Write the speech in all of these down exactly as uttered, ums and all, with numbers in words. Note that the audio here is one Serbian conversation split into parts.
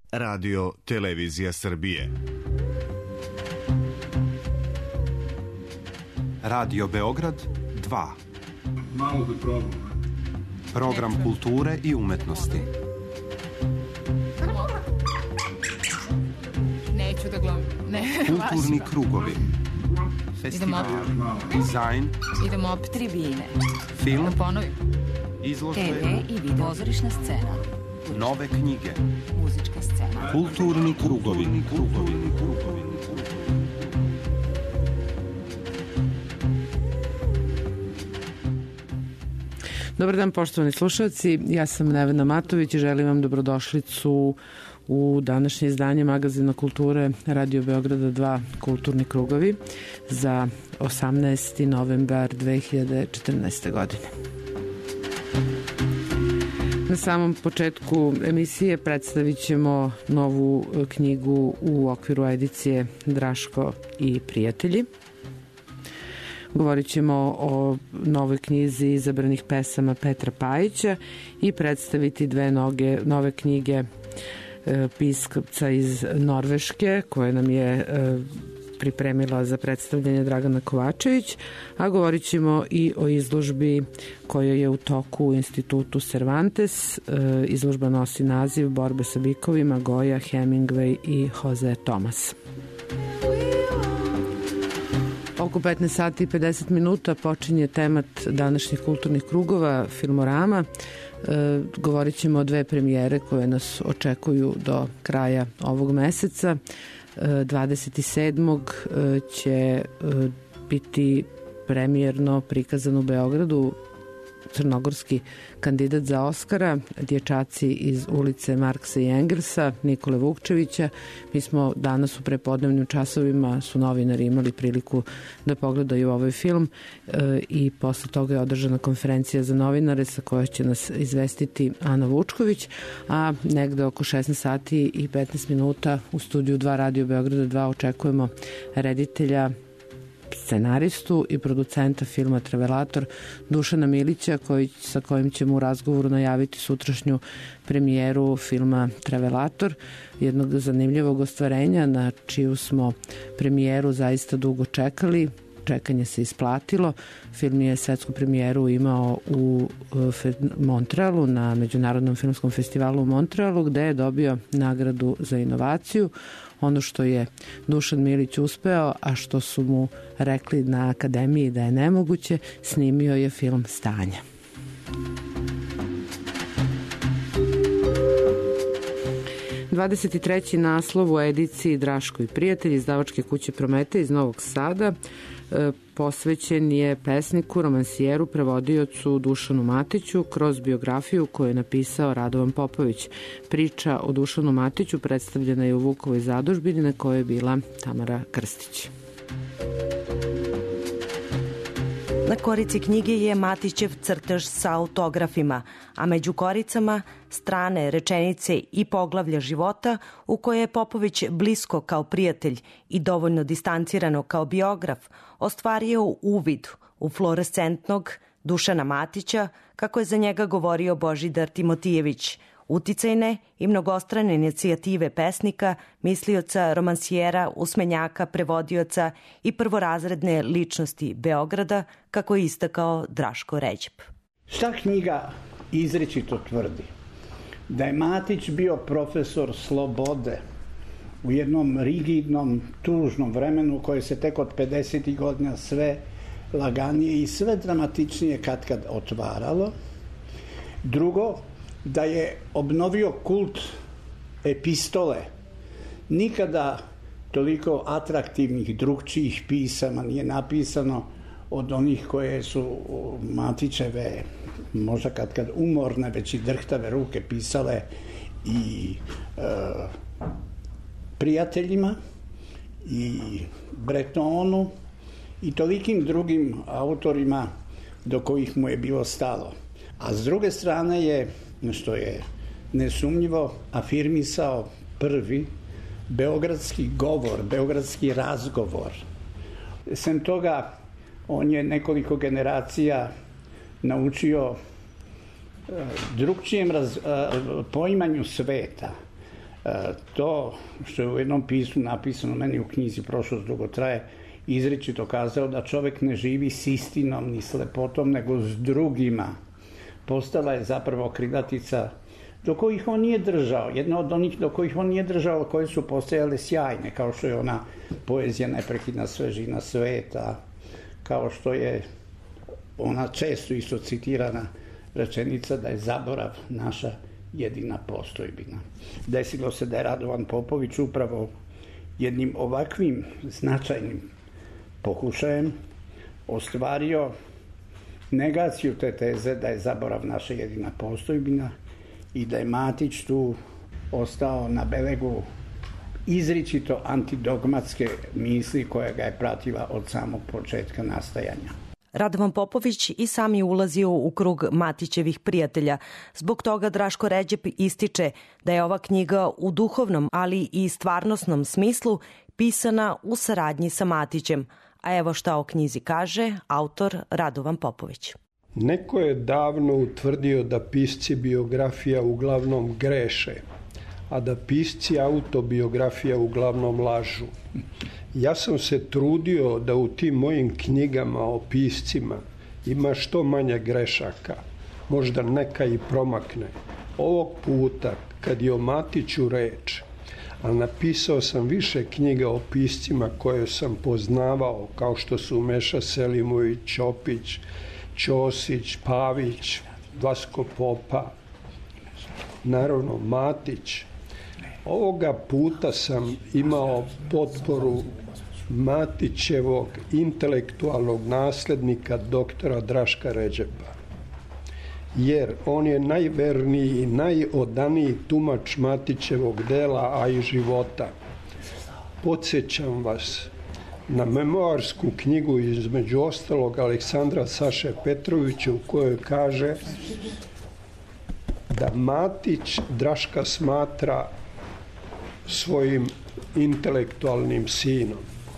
Radio Televizija Srbije. Radio Beograd dva. Malo da probam. Program kulture i umetnosti. Neću da gledam. Ne, kulturni krugovi. Festival. Dizajn. Idemo opet tribine. Film. Da ponovim. Izložbe. te ve i video. Pozorišna scena. Nove knjige. Muzička scena. Kulturni krugovi. Krugovi. Krugovi. Dobar dan, poštovani slušalci, ja sam Nevena Matović i želim vam dobrodošlicu u današnje izdanje magazina kulture Radio Beograda dva Kulturni krugovi za osamnaesti novembar dve hiljade četrnaeste. godine. Na samom početku emisije predstavit ćemo novu knjigu u okviru edicije Draško i prijatelji. Govorit ćemo o novoj knjizi izabranih pesama Petra Pajića i predstaviti dve noge, nove knjige e, piskopca iz Norveške koje nam je e, pripremila za predstavljanje Dragana Kovačević, a govorit ćemo i o izložbi koja je u toku u institutu Cervantes. E, izložba nosi naziv Borbe sa bikovima, Goya, Hemingway i Jose Tomas. Oko petnaest sati i pedeset minuta počinje temat današnjih kulturnih krugova, Filmorama. E, govorit ćemo o dve premijere koje nas očekuju do kraja ovog meseca. E, dvadeset sedmog će e, biti premijerno prikazan u Beogradu crnogorski kandidat za Oskara, dječaci iz ulice Marksa i Engelsa, Nikole Vukčevića. Mi smo danas u prepodnevnim časovima, su novinari imali priliku da pogledaju ovaj film e, i posle toga je održana konferencija za novinare sa kojoj će nas izvestiti Ana Vučković, a negde oko šesnaest sati i petnaest minuta u studiju dva Radio Beograda dva očekujemo reditelja, scenaristu i producenta filma Trevelator Dušana Milića, koji, sa kojim ćemo u razgovoru najaviti sutrašnju premijeru filma Trevelator, jednog zanimljivog ostvarenja na čiju smo premijeru zaista dugo čekali. Čekanje se isplatilo. Film je svetsku premijeru imao u Montrealu, na Međunarodnom filmskom festivalu u Montrealu, gde je dobio nagradu za inovaciju. Ono što je Dušan Milić uspeo, a što su mu rekli na akademiji da je nemoguće, snimio je film Stanje. dvadeset treći naslov u ediciji Draško i prijatelji izdavačke kuće Prometej iz Novog Sada e, posvećen je pesniku, romansijeru, prevodiocu Dušanu Matiću kroz biografiju koju je napisao Radovan Popović. Priča o Dušanu Matiću predstavljena je u Vukovoj zadužbini na kojoj je bila Tamara Krstić. Na korici knjige je Matićev crtež sa autografima, a među koricama strane, rečenice i poglavlja života u koje je Popović blisko kao prijatelj i dovoljno distancirano kao biograf ostvario uvid u fluorescentnog Dušana Matića, kako je za njega govorio Božidar Timotijević, uticajne i mnogostrane inicijative pesnika, mislioca, romansijera, usmenjaka, prevodioca i prvorazredne ličnosti Beograda, kako je istakao Draško Ređep. Šta knjiga izričito tvrdi? Da je Matić bio profesor slobode u jednom rigidnom, tužnom vremenu koje se tek od pedesetih godina sve laganije i sve dramatičnije katkad otvaralo. Drugo, da je obnovio kult epistole. Nikada toliko atraktivnih drugčijih pisama nije napisano od onih koje su Matićeve, možda kad kad umorne, već i drhtave ruke pisale i e, prijateljima i Bretonu i tolikim drugim autorima do kojih mu je bilo stalo. A s druge strane je, što je nesumnjivo, afirmisao prvi beogradski govor, beogradski razgovor. Sem toga, on je nekoliko generacija naučio drugčijem raz, poimanju sveta, To što je u jednom pismu napisano meni u knjizi Prošlost dugo traje, izričito kazao da čovek ne živi s istinom ni s lepotom, nego s drugima. Postala je zapravo krilatica do kojih on nije držao. Jedna od onih do kojih on nije držao, koje su postojale sjajne, kao što je ona poezija neprekidna svežina sveta, kao što je ona često isto citirana rečenica da je zaborav naša jedina postojbina. Desilo se da je Radovan Popović upravo jednim ovakvim značajnim pokušajem ostvario negaciju te teze da je zaborav naša jedina postojbina i da je Matić tu ostao na belegu izričito antidogmatske misli koja ga je pratila od samog početka nastajanja. Radovan Popović i sam je ulazio u krug Matićevih prijatelja. Zbog toga Draško Ređep ističe da je ova knjiga u duhovnom, ali i stvarnosnom smislu pisana u saradnji sa Matićem. A evo šta o knjizi kaže autor Radovan Popović. Neko je davno utvrdio da pisci biografija uglavnom greše, a da pisci autobiografija uglavnom lažu. Ja sam se trudio da u tim mojim knjigama o piscima ima što manje grešaka, možda neka i promakne. Ovog puta, kad je o Matiću reč, a napisao sam više knjiga o piscima koje sam poznavao, kao što su Meša Selimović, Ćopić, Ćosić, Pavić, Vasko Popa, naravno Matić. Ovoga puta sam imao potporu Matićevog intelektualnog naslednika doktora Draška Ređepa, jer on je najverniji i najodaniji tumač Matićevog dela, a i života. Podsjećam vas na memoarsku knjigu između ostalog Aleksandra Saše Petrovića u kojoj kaže da Matić Draška smatra svojim intelektualnim sinom.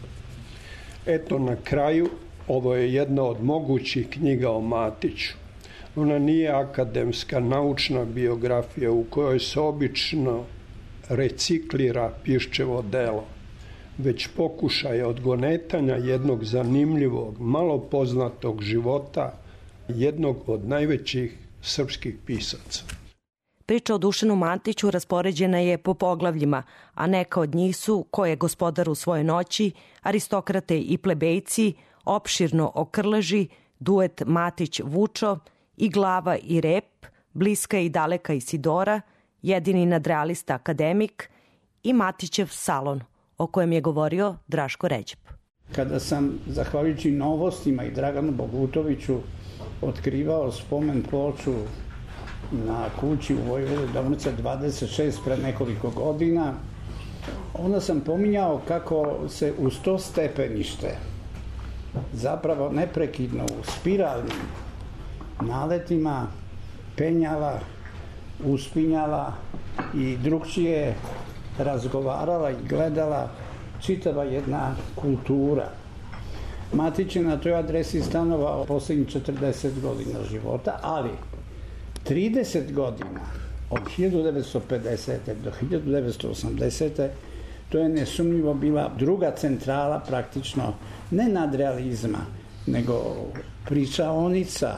Eto, na kraju, ovo je jedna od mogućih knjiga o Matiću. Ona nije akademska, naučna biografija u kojoj se obično reciklira Piščevo delo, već pokušaj odgonetanja jednog zanimljivog, malo poznatog života jednog od najvećih srpskih pisaca. Priča o Dušanu Matiću raspoređena je po poglavljima, a neka od njih su Ko je gospodar u svojoj noći, Aristokrate i plebejci, Opširno o Krleži, Duet Matić-Vučo, I glava i rep, Bliska i daleka Isidora, Jedini nadrealista akademik i Matićev salon, o kojem je govorio Draško Ređep. Kada sam, zahvaljujući Novostima i Draganu Bogutoviću, otkrivao spomen ploču na kući u Vojvodu Domrca dvadeset šest pre nekoliko godina, onda sam pominjao kako se uz to stepenište zapravo neprekidno u spiralnim naletima penjala, uspinjala i drugčije razgovarala i gledala čitava jedna kultura. Matić je na toj adresi stanovao poslednjih četrdeset godina života, ali trideset godina, od hiljadu devetsto pedesete. do hiljadu devetsto osamdesete. to je nesumnjivo bila druga centrala praktično ne nadrealizma, nego pričaonica,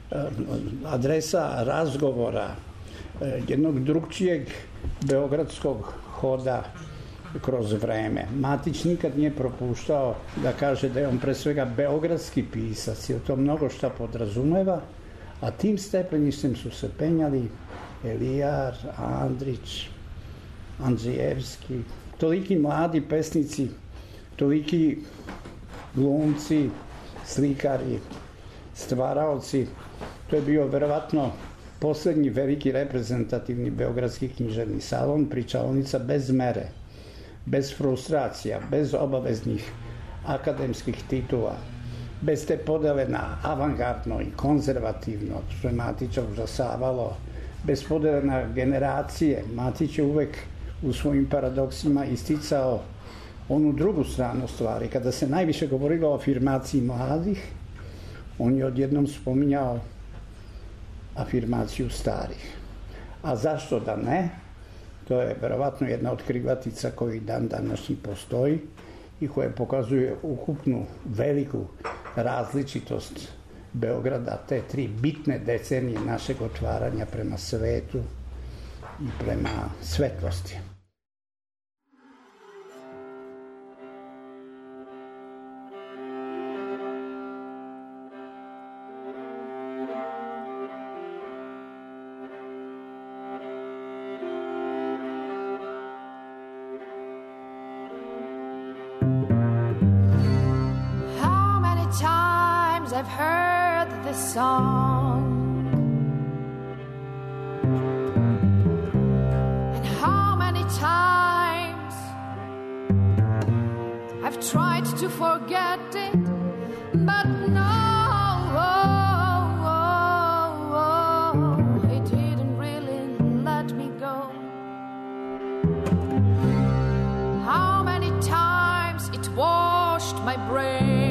adresa razgovora, jednog drugčijeg beogradskog hoda kroz vreme. Matić nikad nije propuštao da kaže da je on pre svega beogradski pisac, jer to mnogo šta podrazumeva, a tim stepeništem su se penjali Elijar, Andrić, Andrijevski, toliki mladi pesnici, toliki glumci, slikari, stvaraoci. To je bio verovatno poslednji veliki reprezentativni beogradski književni salon, pričaonica bez mere, bez frustracija, bez obaveznih akademskih titula, bez te podele na avangardno i konzervativno, što je Matića užasavalo, bez podele na generacije. Matić je uvek u svojim paradoksima isticao onu drugu stranu stvari. Kada se najviše govorilo o afirmaciji mladih, on je odjednom spominjao afirmaciju starih. A zašto da ne? To je verovatno jedna od krivatica koji dan današnji postoji i koja pokazuje ukupnu veliku različitost Beograda, te tri bitne decenije našeg otvaranja prema svetu i prema svetlosti. I've heard this song, and how many times I've tried to forget it, but no, it didn't really let me go. How many times it washed my brain.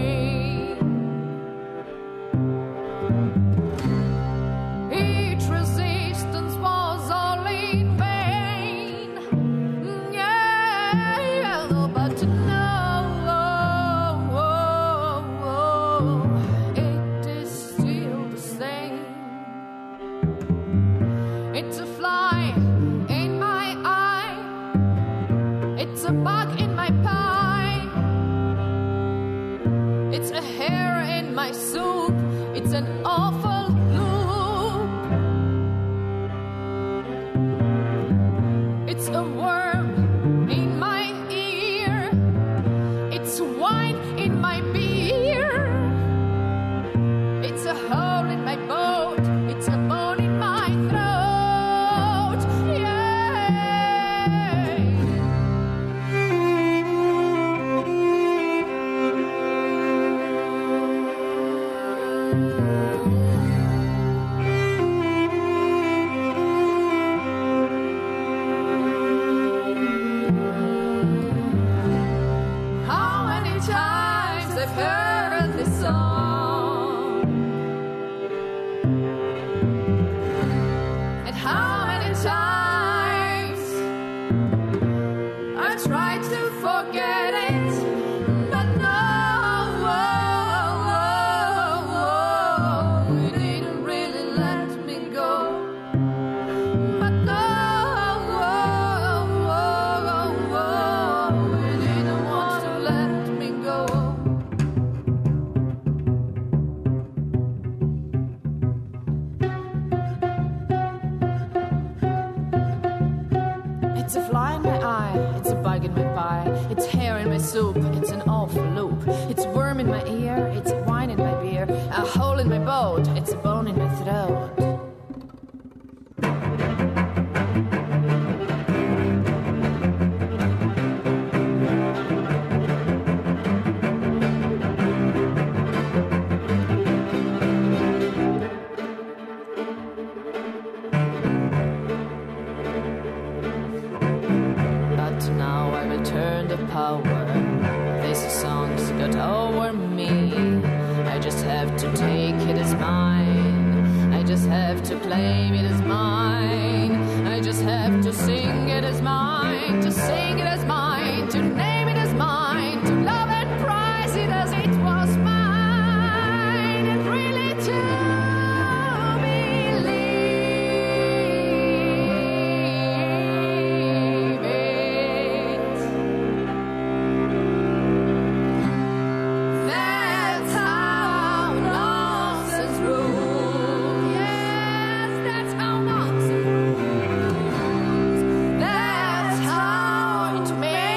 Man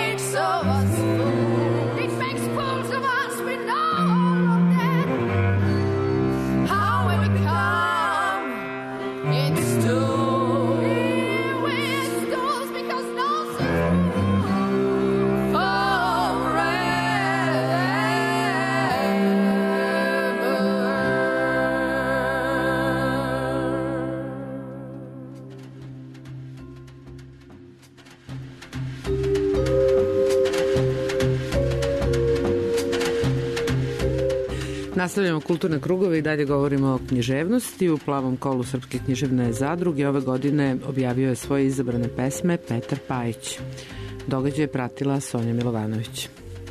Nastavljamo kulturne krugove i dalje govorimo o književnosti. U plavom kolu Srpske književne zadruge ove godine objavio je svoje izabrane pesme Petar Pajić. Događaj je pratila Sonja Milovanović.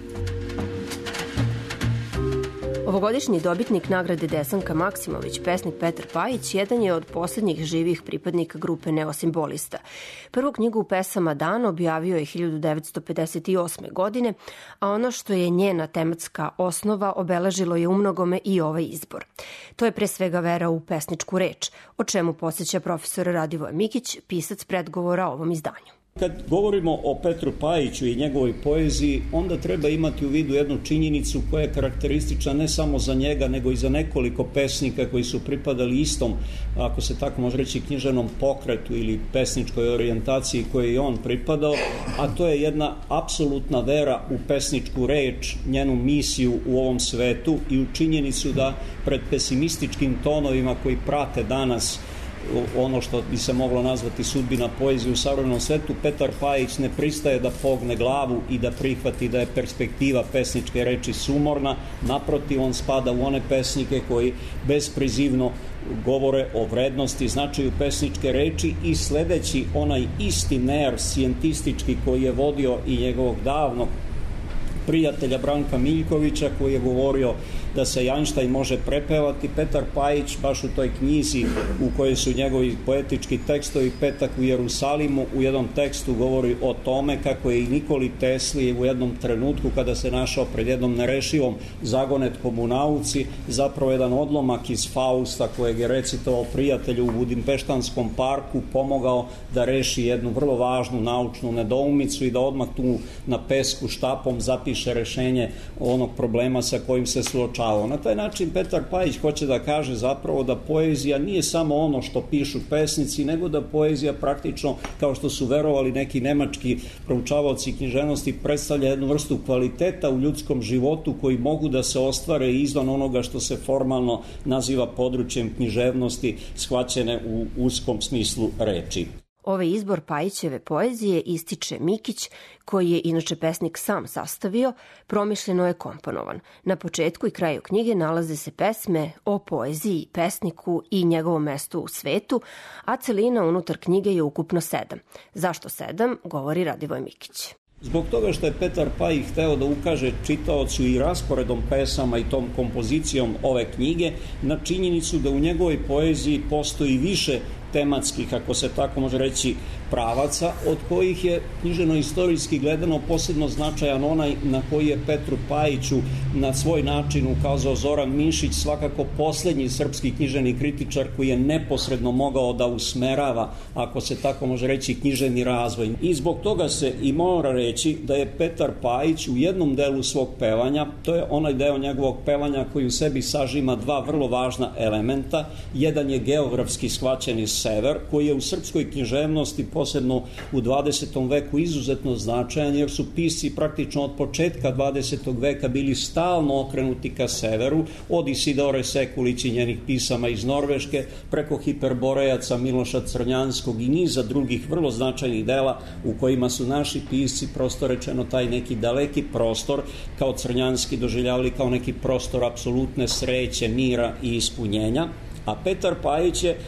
Ovogodišnji dobitnik nagrade Desanka Maksimović, pesnik Petar Pajić, jedan je od poslednjih živih pripadnika grupe Neosimbolista. Prvu knjigu pesama Dan objavio je hiljadu devetsto pedeset osme. godine, a ono što je njena tematska osnova obeležilo je umnogome i ovaj izbor. To je pre svega vera u pesničku reč, o čemu podsjeća profesor Radivoje Mikić, pisac predgovora ovom izdanju. Kad govorimo o Petru Pajiću i njegovoj poeziji, onda treba imati u vidu jednu činjenicu koja je karakteristična ne samo za njega, nego i za nekoliko pesnika koji su pripadali istom, ako se tako može reći, književnom pokretu ili pesničkoj orijentaciji koje je on pripadao, a to je jedna apsolutna vera u pesničku reč, njenu misiju u ovom svetu i u činjenicu da pred pesimističkim tonovima koji prate danas ono što bi se moglo nazvati sudbina poezije u savremenom svetu, Petar Pajić ne pristaje da pogne glavu i da prihvati da je perspektiva pesničke reči sumorna. Naprotiv, on spada u one pesnike koji besprizivno govore o vrednosti, značaju pesničke reči i sledeći onaj isti ner scijentistički koji je vodio i njegovog davnog prijatelja Branka Miljkovića, koji je govorio da se Einstein može prepevati, Petar Pajić baš u toj knjizi u kojoj su njegovi poetički tekstovi Petak u Jerusalimu, u jednom tekstu govori o tome kako je i Nikoli Tesli u jednom trenutku kada se našao pred jednom nerešivom zagonetkom u nauci, zapravo jedan odlomak iz Fausta kojeg je recitovao prijatelju u Budimpeštanskom parku, pomogao da reši jednu vrlo važnu naučnu nedoumicu i da odmah tu na pesku štapom zapiše rešenje onog problema sa kojim se suočava. Na taj način Petar Pajić hoće da kaže zapravo da poezija nije samo ono što pišu pesnici, nego da poezija praktično, kao što su verovali neki nemački proučavaoci književnosti, predstavlja jednu vrstu kvaliteta u ljudskom životu koji mogu da se ostvare izvan onoga što se formalno naziva područjem književnosti, shvaćene u uskom smislu reči. Ovaj izbor Pajićeve poezije ističe Mikić, koji je inače pesnik sam sastavio, promišljeno je komponovan. Na početku i kraju knjige nalaze se pesme o poeziji, pesniku i njegovom mestu u svetu, a celina unutar knjige je ukupno sedam. Zašto sedam, govori Radivoj Mikić. Zbog toga što je Petar Pajić hteo da ukaže čitaocu i rasporedom pesama i tom kompozicijom ove knjige na činjenicu da u njegovoj poeziji postoji više tematskih, ako se tako može reći, pravaca, od kojih je književno-istorijski gledano posebno značajan onaj na koji je Petru Pajiću na svoj način ukazao Zoran Mišić, svakako poslednji srpski književni kritičar koji je neposredno mogao da usmerava, ako se tako može reći, književni razvoj. I zbog toga se i mora reći da je Petar Pajić u jednom delu svog pevanja, to je onaj deo njegovog pevanja koji u sebi sažima dva vrlo važna elementa. Jedan je geografski shvaćeni sever, koji je u srpskoj književnosti posebno u dvadesetom veku izuzetno značajan, jer su pisci praktično od početka dvadesetog veka bili stalno okrenuti ka severu, od Isidore Sekulić i njenih pisama iz Norveške, preko Hiperborejaca Miloša Crnjanskog i niza drugih vrlo značajnih dela u kojima su naši pisci, prosto rečeno, taj neki daleki prostor kao Crnjanski doživljavali kao neki prostor apsolutne sreće, mira i ispunjenja. A Petar Pajić je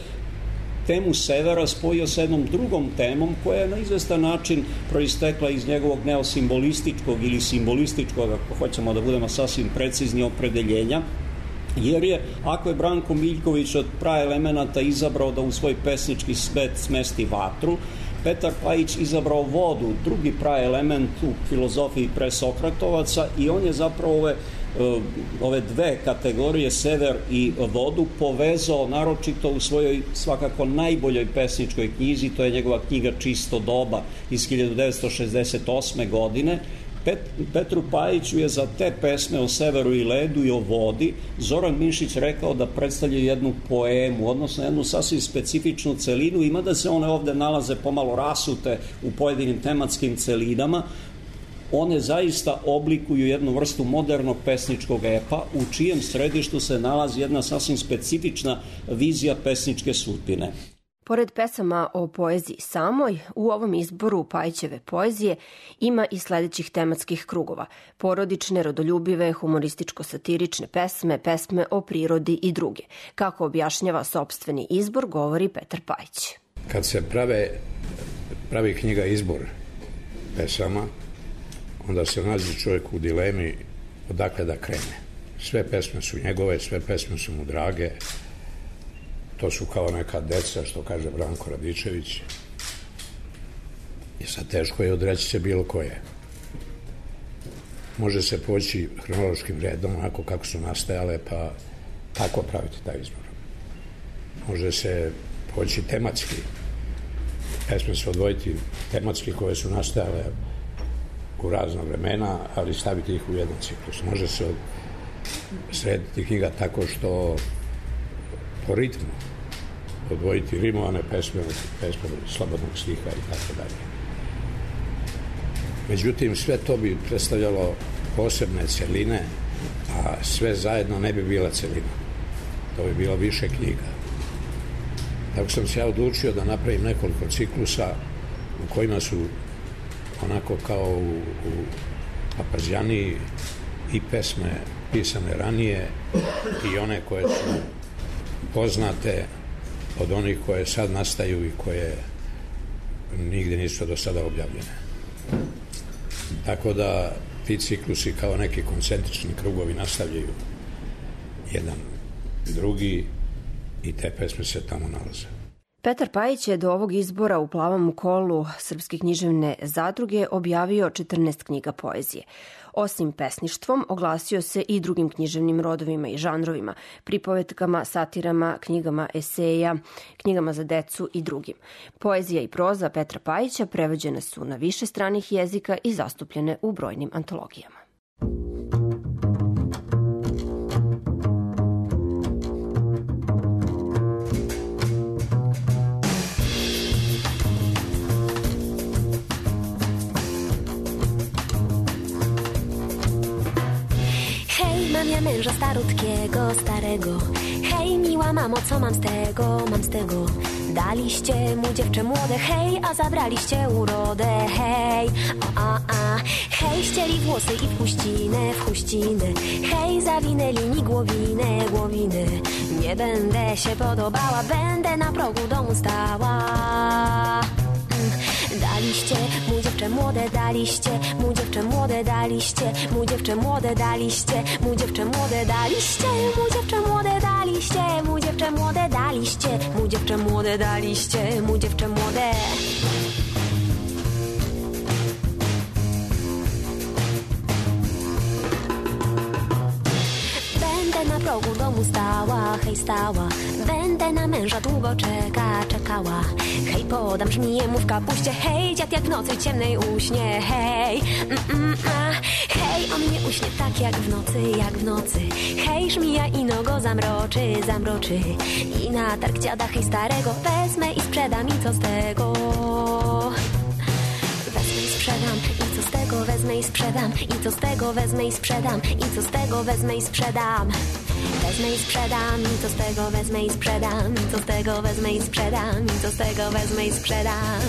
temu severa spojio sa jednom drugom temom koja je na izvestan način proistekla iz njegovog neosimbolističkog ili simbolističkog, ako hoćemo da budemo sasvim precizni, opredeljenja, jer je, ako je Branko Miljković od praelemenata izabrao da u svoj pesnički svet smesti vatru, Petar Pajić izabrao vodu, drugi praelement u filozofiji presokratovaca, i on je zapravo ove ove dve kategorije, sever i vodu, povezao naročito u svojoj svakako najboljoj pesničkoj knjizi, to je njegova knjiga Čisto doba iz hiljadu devetsto šezdeset osme. godine. Pet, Petru Pajiću je za te pesme o severu i ledu i o vodi Zoran Mišić rekao da predstavljaju jednu poemu, odnosno jednu sasvim specifičnu celinu, ima da se one ovde nalaze pomalo rasute u pojedinim tematskim celinama. One zaista oblikuju jednu vrstu modernog pesničkog epa u čijem središtu se nalazi jedna sasvim specifična vizija pesničke sudbine. Pored pesama o poeziji samoj, u ovom izboru Pajićeve poezije ima i sledećih tematskih krugova: porodične, rodoljubive, humorističko-satirične pesme, pesme o prirodi i druge. Kako objašnjava sopstveni izbor, govori Petar Pajić. Kad se prave, pravi knjiga izbor pesama, onda se nalazi čovjek u dilemi odakle da krene. Sve pesme su njegove, sve pesme su mu drage. To su kao neka deca, što kaže Branko Radičević. I sad teško je odreći se bilo koje. Može se poći hronološkim redom, onako kako su nastajale, pa tako praviti taj izbor. Može se poći tematski. Pesme se odvojiti tematski koje su nastajale u razna vremena, ali staviti ih u jedan ciklus. Može se srediti knjiga tako što po ritmu odvojiti rimovane pesme od pesme slobodnog stiha i tako dalje. Međutim, sve to bi predstavljalo posebne celine, a sve zajedno ne bi bila celina. To bi bilo više knjiga. Tako sam se ja odlučio da napravim nekoliko ciklusa u kojima su onako kao u, u Papazijaniji i pesme pisane ranije i one koje su poznate od onih koje sad nastaju i koje nigde nisu do sada objavljene. Tako da ti ciklusi kao neki koncentrični krugovi nastavljaju jedan drugi i te pesme se tamo nalaze. Petar Pajić je do ovog izbora u Plavom kolu Srpske književne zadruge objavio četrnaest knjiga poezije. Osim pesništvom, oglasio se i drugim književnim rodovima i žanrovima, pripovetkama, satirama, knjigama eseja, knjigama za decu i drugim. Poezija i proza Petra Pajića prevođene su na više stranih jezika i zastupljene u brojnim antologijama. Mam ja męża starutkiego, starego. Hej, miła mamo, co mam z tego, mam z tego. Daliście mu dziewczę młode, hej, a zabraliście urodę, hej. O, a, a. Hej, ścieli włosy i w huścinę, w huścinę. Hej, zawinęli mi głowinę, głowinę. Nie będę się podobała, będę na progu domu stała. Daliście mu dziewczę młode, daliście mu dziewczę młode, daliście mu dziewczę młode, daliście mu dziewczę młode, daliście mu dziewczę młode, daliście mu dziewczę młode, daliście mu dziewczę młode, daliście mu dziewczę młode. Będę na progu domu stała, hej stała. Będę na męża długo czeka, czekała. Hej, podam żmiję mu w kapuście, hej, dziad jak w nocy ciemnej uśnie, hej. Mm, mm, a. Hej, on mnie uśnie tak jak w nocy, jak w nocy. Hej, żmija ino go zamroczy, zamroczy. I na targ dziada, hej starego, wezmę i sprzedam, i co z tego? Wezmę i sprzedam, i co z tego? Wezmę i sprzedam, i co z tego? Wezmę i sprzedam, i co z tego? Wezmę i sprzedam. Wezmę i sprzedam, i co z tego? Wezmę i sprzedam, i co z tego? Wezmę i sprzedam, i co z tego? Wezmę i sprzedam.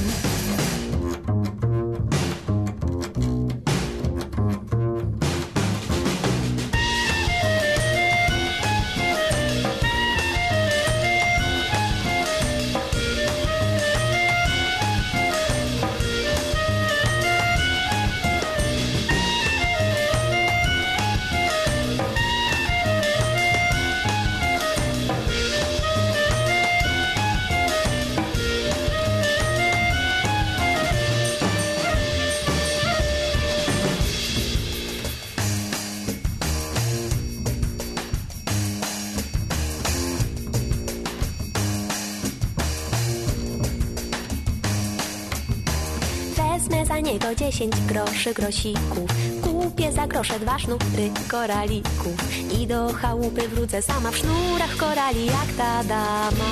Za niego dziesięć groszy, grosików. Kupię za grosze dwa sznury koralików. I do chałupy wrócę sama w sznurach korali jak ta dama.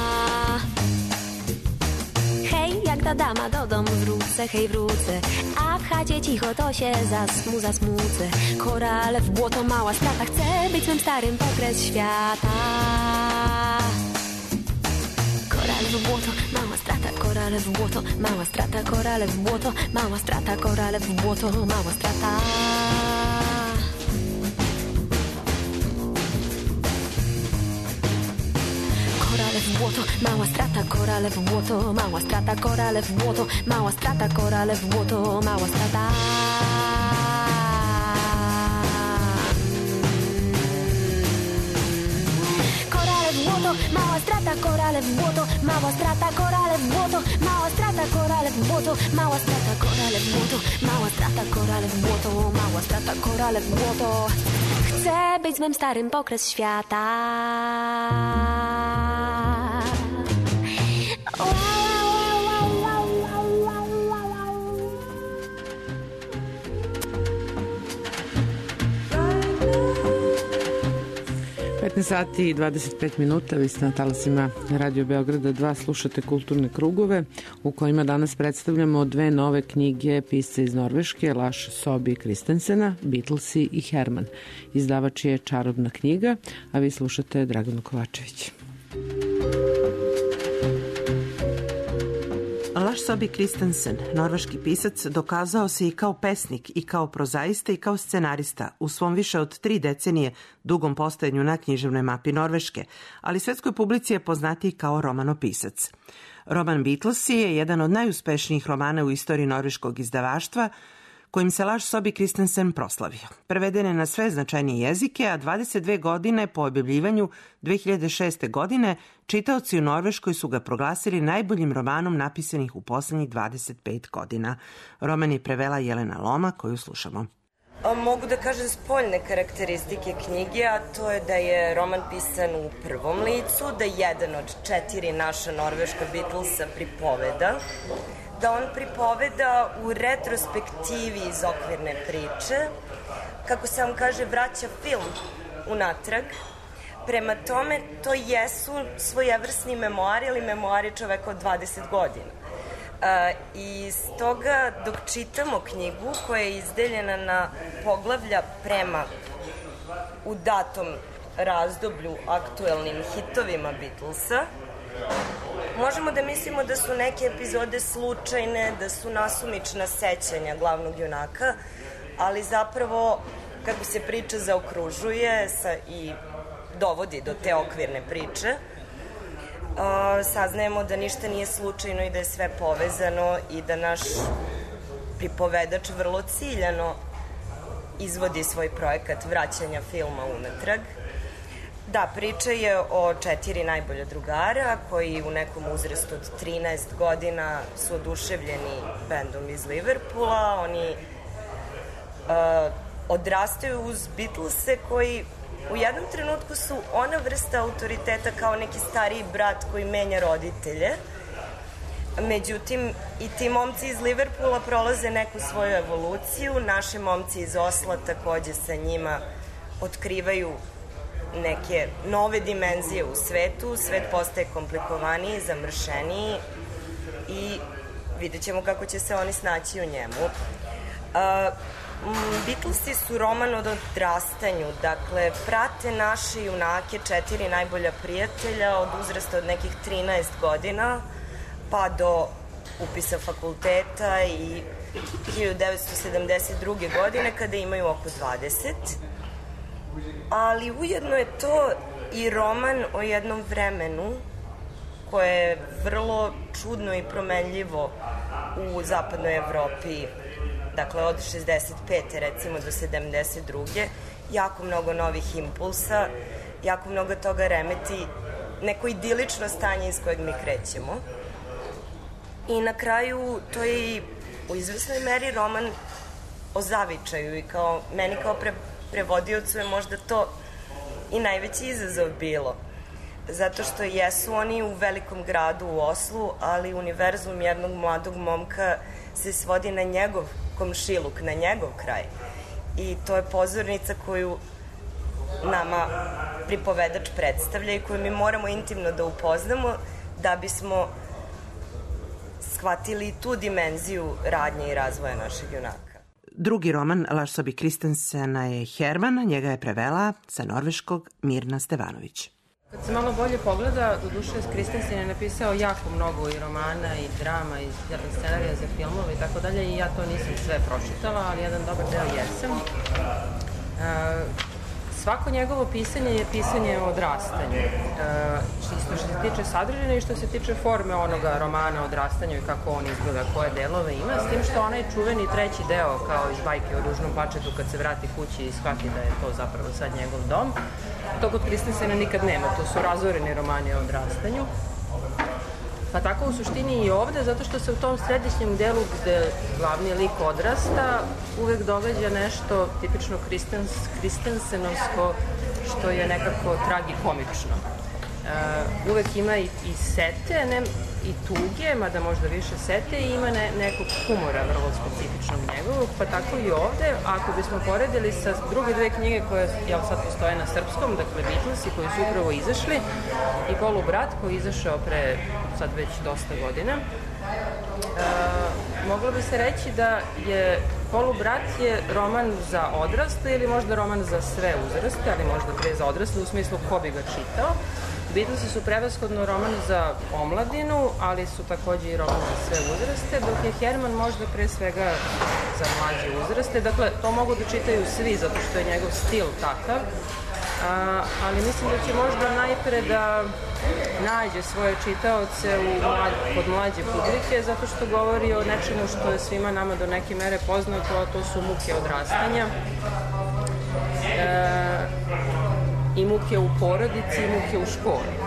Hej, jak ta dama do domu wrócę, hej wrócę. A w chacie cicho to się zasmu, zasmucę. Korale w błoto, mała strata. Chcę być swym starym pokres świata. corale w błoto, mała strata, korale w błoto, mała strata, korale w błoto, mała strata, korale w błoto, mała strata. Korale w błoto, mała strata, korale w błoto, mała strata, korale w błoto, mała strata, korale w błoto, mała strata. Mała strata, korale w błoto, mała strata, korale w błoto, mała strata, korale w błoto, mała strata, korale w błoto, mała strata, korale w błoto, mała strata, korale w błoto. Chcę być złym starym pokres świata. petnaest sati i dvadeset pet minuta, vi ste na talasima Radio Beograda dva, slušate kulturne krugove u kojima danas predstavljamo dve nove knjige pisca iz Norveške, Lars Saabye Christensena, Beatlesi i Herman. Izdavač je Čarobna knjiga, a vi slušate Draganu Kovačević. Lars Saabye Christensen, norveški pisac, dokazao se i kao pesnik, i kao prozaista, i kao scenarista u svom više od tri decenije dugom postojanju na književnoj mapi Norveške, ali svetskoj publici je poznatiji kao romanopisac. Roman Beatlesi je jedan od najuspešnijih romana u istoriji norveškog izdavaštva, kojim se Lars Saabye Christensen proslavio. Preveden je na sve značajnije jezike, a dvadeset dve godine po objavljivanju dve hiljade šeste. godine čitaoci u Norveškoj su ga proglasili najboljim romanom napisanih u poslednjih dvadeset pet godina. Roman je prevela Jelena Loma, koju slušamo. Mogu da kažem spoljne karakteristike knjige, a to je da je roman pisan u prvom licu, da jedan od četiri naša norveška Beatlesa pripoveda, da on pripoveda u retrospektivi iz okvirne priče, kako se vam kaže, vraća film unatrag. Prema tome, to jesu svojevrsni memoari, ali memoari čoveka od dvadeset godina. E, I stoga, dok čitamo knjigu koja je izdeljena na poglavlja prema u datom razdoblju aktuelnim hitovima Beatlesa, možemo da mislimo da su neke epizode slučajne, da su nasumična sećanja glavnog junaka, ali zapravo kako se priča zaokružuje sa, i dovodi do te okvirne priče, uh, saznajemo da ništa nije slučajno i da je sve povezano i da naš pripovedač vrlo ciljano izvodi svoj projekat vraćanja filma unatrag. Da, priča je o četiri najbolja drugara koji u nekom uzrastu od trinaest godina su oduševljeni bendom iz Liverpoola. Oni uh, odrastaju uz Beatlese koji u jednom trenutku su ona vrsta autoriteta kao neki stariji brat koji menja roditelje. Međutim, i ti momci iz Liverpoola prolaze neku svoju evoluciju. Naši momci iz Osla takođe sa njima otkrivaju neke nove dimenzije u svetu, svet postaje komplikovaniji, zamršeniji i vidjet ćemo kako će se oni snaći u njemu. Uh, Beatlesi su roman od odrastanju, dakle, prate naše junake, četiri najbolja prijatelja od uzrasta od nekih trinaest godina pa do upisa fakulteta i hiljadu devetsto sedamdeset druge. godine kada imaju oko dvadeset. Ali ujedno je to i roman o jednom vremenu koje je vrlo čudno i promenljivo u zapadnoj Evropi, dakle od šezdeset pete recimo do sedamdeset druge. Jako mnogo novih impulsa, jako mnogo toga remeti neko idilično stanje iz kojeg mi krećemo. I na kraju to je i u izvesnoj meri roman o zavičaju i kao meni kao pre prevodiocu je možda to i najveći izazov bilo. Zato što jesu oni u velikom gradu u Oslu, ali univerzum jednog mladog momka se svodi na njegov komšiluk, na njegov kraj. I to je pozornica koju nama pripovedač predstavlja i koju mi moramo intimno da upoznamo da bismo shvatili tu dimenziju radnje i razvoja našeg junaka. Drugi roman Lars Saabye Christensena je Herman, njega je prevela sa norveškog Mirna Stevanović. Kad se malo bolje pogleda, doduše Christensen je napisao jako mnogo i romana i drama i scenarija za filmove i tako dalje i ja to nisam sve pročitala, ali jedan dobar deo jesam. Svako njegovo pisanje je pisanje o odrastanju, isto što se tiče sadržine i što se tiče forme onoga romana o odrastanju i kako on izgleda, koje delove ima, s tim što onaj čuveni treći deo, kao iz bajke o ružnom pačetu, kad se vrati kući i shvati da je to zapravo sad njegov dom, to kod Christensena nikad nema, to su razoreni romani o odrastanju. Pa tako u suštini i ovde, zato što se u tom središnjem delu gde glavni lik odrasta uvek događa nešto tipično Christens, Christensenovsko, što je nekako tragikomično. Uh, uvek ima i, i sete, ne, i tuge, mada možda više sete, i ima ne, nekog humora vrlo specifičnog njegovog, pa tako i ovde. Ako bismo poredili sa druge dve knjige koje jel, sad postoje na srpskom, dakle Beatlesi koji su upravo izašli i Polubrat koji je izašao pre sad već dosta godina, uh, moglo bi se reći da je Polubrat je roman za odrasle ili možda roman za sve uzraste, ali možda pre za odrasle u smislu ko bi ga čitao. Beatlesi su prevashodno roman za omladinu, ali su takođe i roman za sve uzraste, dok je Herman možda pre svega za mlađe uzraste. Dakle, to mogu da čitaju svi, zato što je njegov stil takav, a, ali mislim da će možda najpre da nađe svoje čitaoce u mlad, kod mlađe publike, zato što govori o nečemu što je svima nama do neke mere poznato, a to su muke odrastanja. E, i muke u porodici i muke u školi.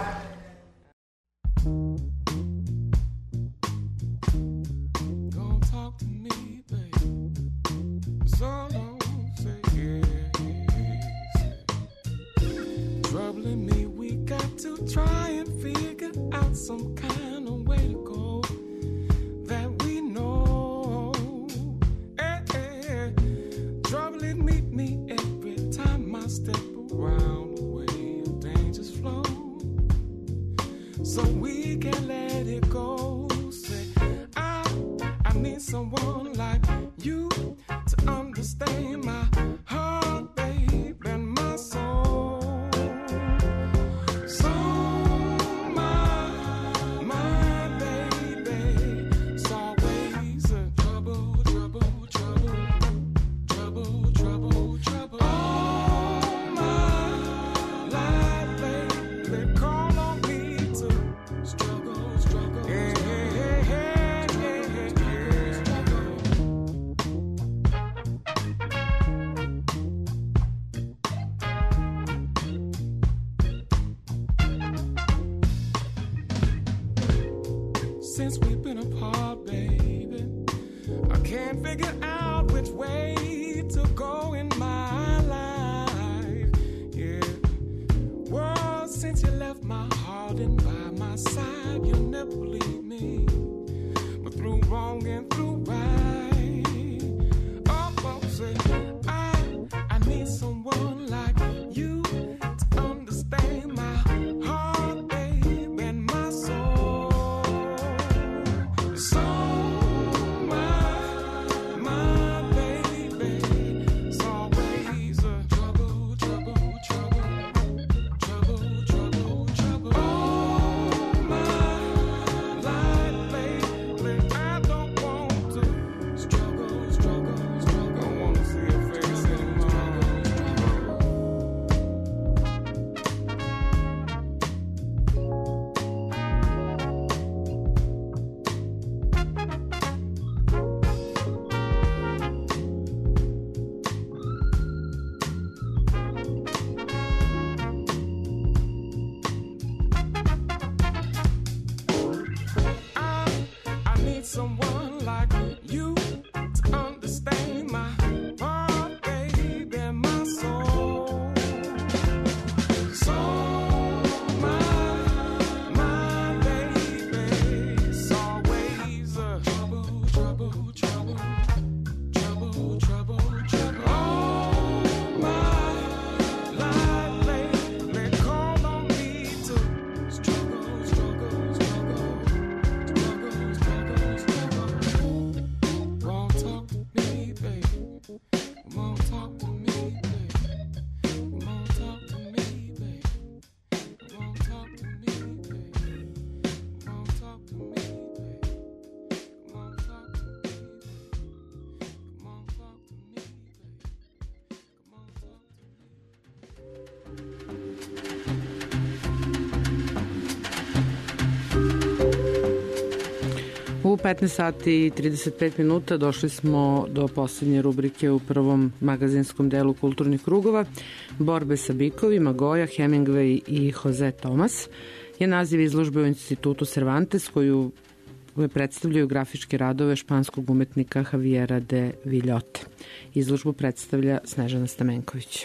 petnaest sati i trideset pet minuta došli smo do posljednje rubrike u prvom magazinskom delu kulturnih krugova. Borbe sa bikovima, Goya, Hemingway i Jose Tomas je naziv izložbe u Institutu Cervantes koju predstavljaju grafičke radove španskog umetnika Javiera de Villote. Izložbu predstavlja Snežana Stamenković.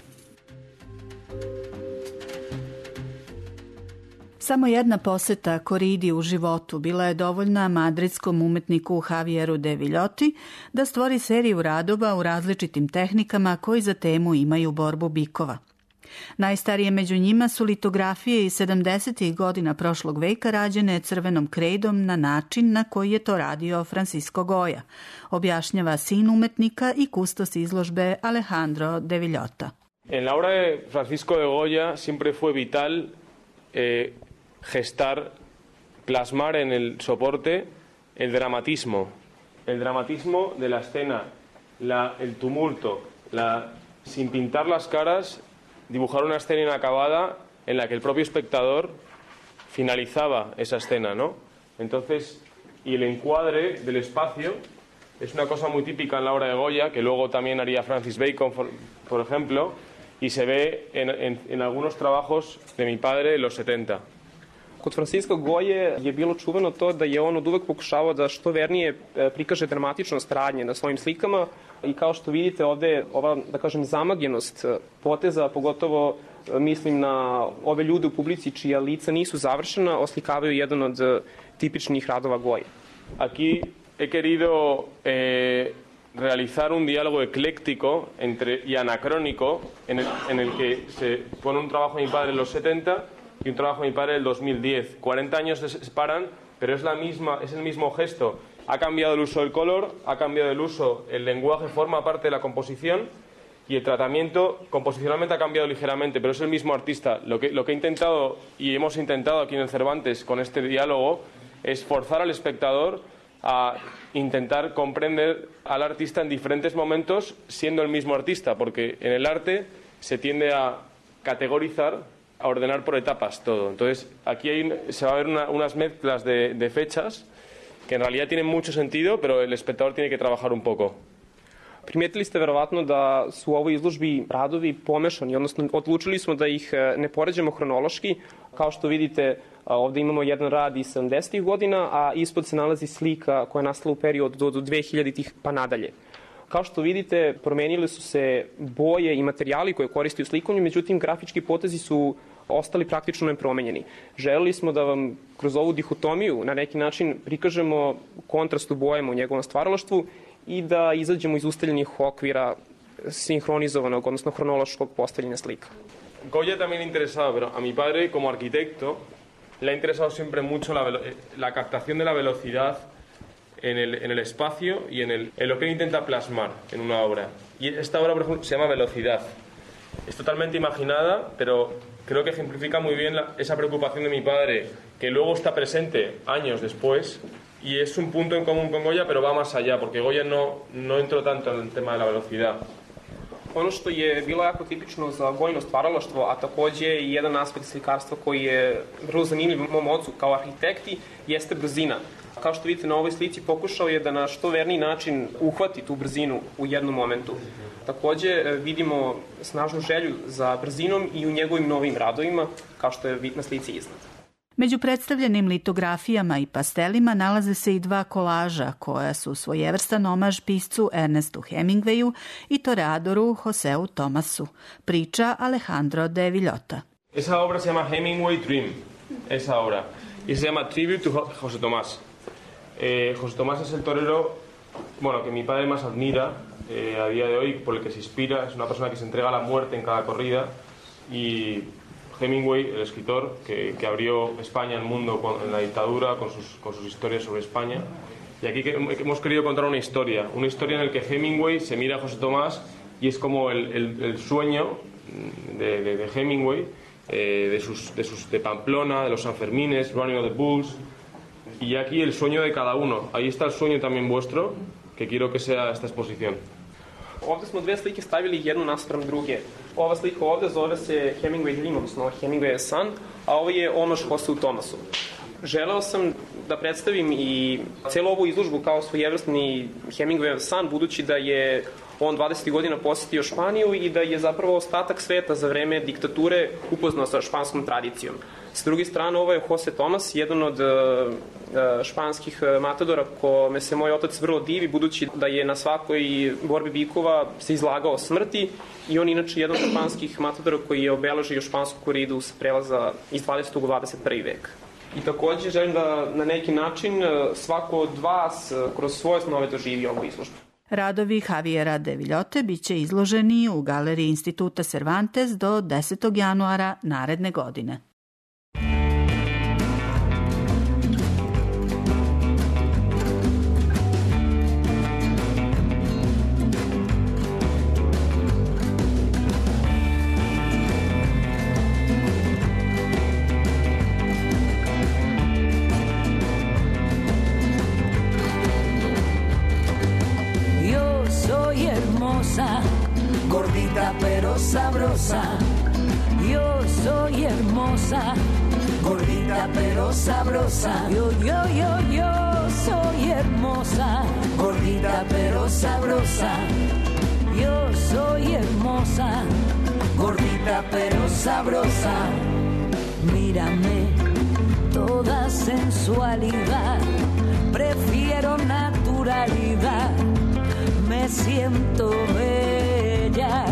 Samo jedna poseta koridi u životu bila je dovoljna madridskom umetniku Javieru de Villoti da stvori seriju radova u različitim tehnikama koji za temu imaju borbu bikova. Najstarije među njima su litografije iz sedamdesetih godina prošlog veka rađene crvenom krejdom na način na koji je to radio Francisco Goya, objašnjava sin umetnika i kustos izložbe Alejandro de Villota. En la obra de Francisco de Goya siempre fue vital eh, gestar, plasmar en el soporte el dramatismo, el dramatismo de la escena, la, el tumulto, la, sin pintar las caras, dibujar una escena inacabada en la que el propio espectador finalizaba esa escena, ¿no? Entonces, y el encuadre del espacio es una cosa muy típica en la obra de Goya, que luego también haría Francis Bacon, por, por ejemplo, y se ve en, en, en algunos trabajos de mi padre de los setenta. Kod Francisca Goje je bilo čuveno to da je on od uvek pokušavao da što vernije prikaže dramatičnost radnje na svojim slikama i kao što vidite ovde ova, da kažem, zamagljenost poteza, pogotovo mislim na ove ljude u publici čija lica nisu završena, oslikavaju jedan od tipičnih radova Goje. Aquí he querido eh, realizar un diálogo ecléctico entre, y anacrónico en el, en el que se pone un trabajo de mi padre en los setenta y un trabajo de mi padre del dos mil diez. cuarenta años se separan, pero es, la misma, es el mismo gesto. Ha cambiado el uso del color, ha cambiado el uso, el lenguaje forma parte de la composición y el tratamiento composicionalmente ha cambiado ligeramente, pero es el mismo artista. Lo que, lo que he intentado y hemos intentado aquí en el Cervantes con este diálogo es forzar al espectador a intentar comprender al artista en diferentes momentos siendo el mismo artista, porque en el arte se tiende a categorizar, a ordenar por etapas todo. Entonces aquí hay, se va a ver una, unas mezclas de, de fechas que en realidad tienen mucho sentido, pero el espectador tiene que trabajar un poco. Primetili ste verovatno da su u ovoj izložbi radovi pomešani, odnosno odlučili smo da ih ne poređamo hronološki. Kao što vidite, ovde imamo jedan rad iz sedamdesetih godina, a ispod se nalazi slika koja je nastala u periodu do, do dve hiljaditih pa nadalje. Kao što vidite, promenile su se boje i materijali koje koristi u slikanju, međutim, grafički potezi su ostali praktično nepromenjeni. Želeli smo da vam kroz ovu dihotomiju na neki način prikažemo kontrast u bojama u njegovom stvaralaštvu i da izađemo iz ustaljenih okvira sinhronizovanog, odnosno hronološkog postavljanja slika. Goya también interesado, pero a mi padre como arquitecto le ha interesado siempre mucho la, la captación de la velocidad en el, en el espacio y en, el, en lo que él intenta plasmar en una obra. Y esta obra, por ejemplo, se llama Velocidad. Es totalmente imaginada, pero creo que ejemplifica muy bien la, esa preocupación de mi padre, que luego está presente años después, y es un punto en común con Goya, pero va más allá, porque Goya no, no entró tanto en el tema de la velocidad. Ono što je bilo jako tipično za Gojino stvaralaštvo, a takođe i jedan aspekt slikarstva koji je vrlo zanimljiv mom ocu kao arhitekti, jeste brzina. Kao što vidite na ovoj slici, pokušao je da na što verniji način uhvati tu brzinu u jednom momentu. Takođe vidimo snažnu želju za brzinom i u njegovim novim radovima, kao što je na slici iznad. Među predstavljenim litografijama i pastelima nalaze se i dva kolaža koja su svojevrstan omaž piscu Ernestu Hemingwayu i toreadoru Joseu Tomasu. Priča Alejandro de Villota. Esa obra se llama Hemingway Dream, esa obra, y se llama Tribute to José Tomás. Eh, José Tomás es el torero, bueno, que mi padre más admira eh, a día de hoy, por el que se inspira. Es una persona que se entrega a la muerte en cada corrida, y Hemingway, el escritor que, que abrió España al mundo con, en la dictadura con sus, con sus historias sobre España. Y aquí que, hemos querido contar una historia, una historia en la que Hemingway se mira a José Tomás y es como el, el, el sueño de, de, de Hemingway, eh, de, sus, de, sus, de Pamplona, de los Sanfermines, Running of the Bulls, y aquí el sueño de cada uno. Ahí está el sueño también vuestro, que quiero que sea esta exposición. Ovde smo dve slike stavili jednu naspram druge. Ova slika ovde zove se Hemingway Dream, odnosno Hemingway san, a ovo je omaž Joseu Tomasu. Želeo sam da predstavim i celu ovu izložbu kao svojevrsni Hemingwayev san, budući da je on dvadesetih godina posetio Španiju i da je zapravo ostatak sveta za vreme diktature upoznao sa španskom tradicijom. S druge strane, ovo je Jose Tomas, jedan od španskih matadora kome se moj otac vrlo divi, budući da je na svakoj borbi bikova se izlagao smrti i on inače jedan od španskih matadora koji je obeležio špansku koridu s prelaza iz dvadesetog u dvadeset prvi vek. I takođe želim da na neki način svako od vas kroz svoje snove doživi ovu izložbu. Radovi Javiera de Villote biće izloženi u galeriji Instituta Cervantes do desetog januara naredne godine. Gordita pero sabrosa, yo soy hermosa. Gordita pero sabrosa, yo, yo, yo, yo soy hermosa. Gordita pero sabrosa, yo soy hermosa. Gordita pero sabrosa, mírame, toda sensualidad, prefiero naturalidad. Me siento bella,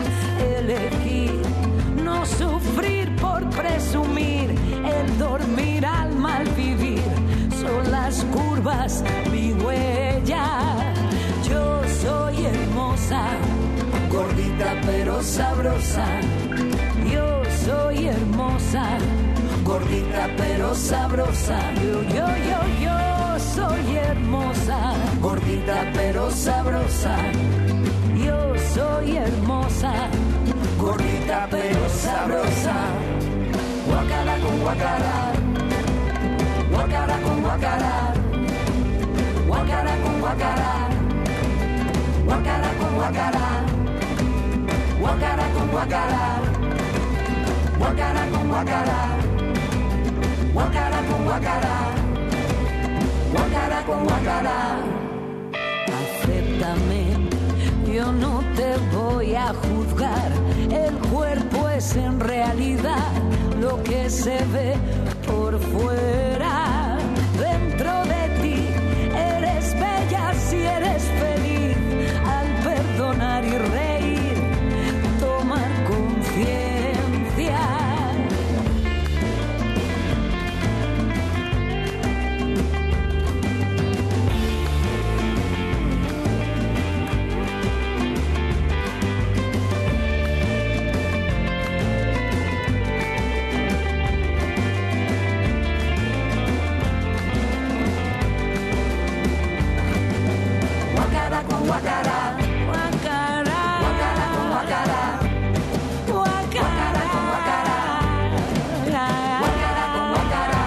elegí no sufrir por presumir, el dormir al mal vivir, son las curvas mi huella. Yo soy hermosa, gordita pero sabrosa. Yo soy hermosa, gordita pero sabrosa. Yo, yo, yo, yo soy hermosa, gordita pero sabrosa. Yo soy hermosa, gordita pero sabrosa. Guacara con guacara, guacara con guacara, guacara con guacara, guacara con guacara, guacara con guacara, guacara con guacara, guacara con guacara. Guacara con guacara, acéptame, yo no te voy a juzgar. El cuerpo es en realidad lo que se ve por fuera. Dentro de ti eres bella si eres feliz. Al perdonar y reír, tomar conciencia. Guacara, guacara, guacara con guacara, guacara con guacara, guacara con guacara.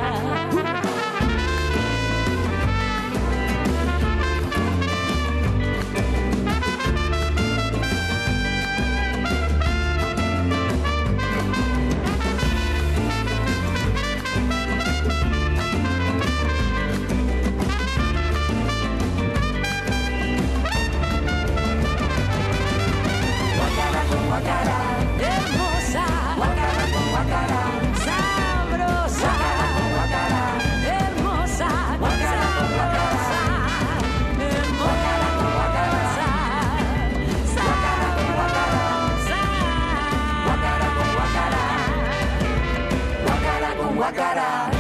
Guacara, hermosa, guacara con guacara, sabrosa, guacara, hermosa, guacara con guacara, guacara con guacara, guacara con guacara, guacara con guacara, guacara con guacara.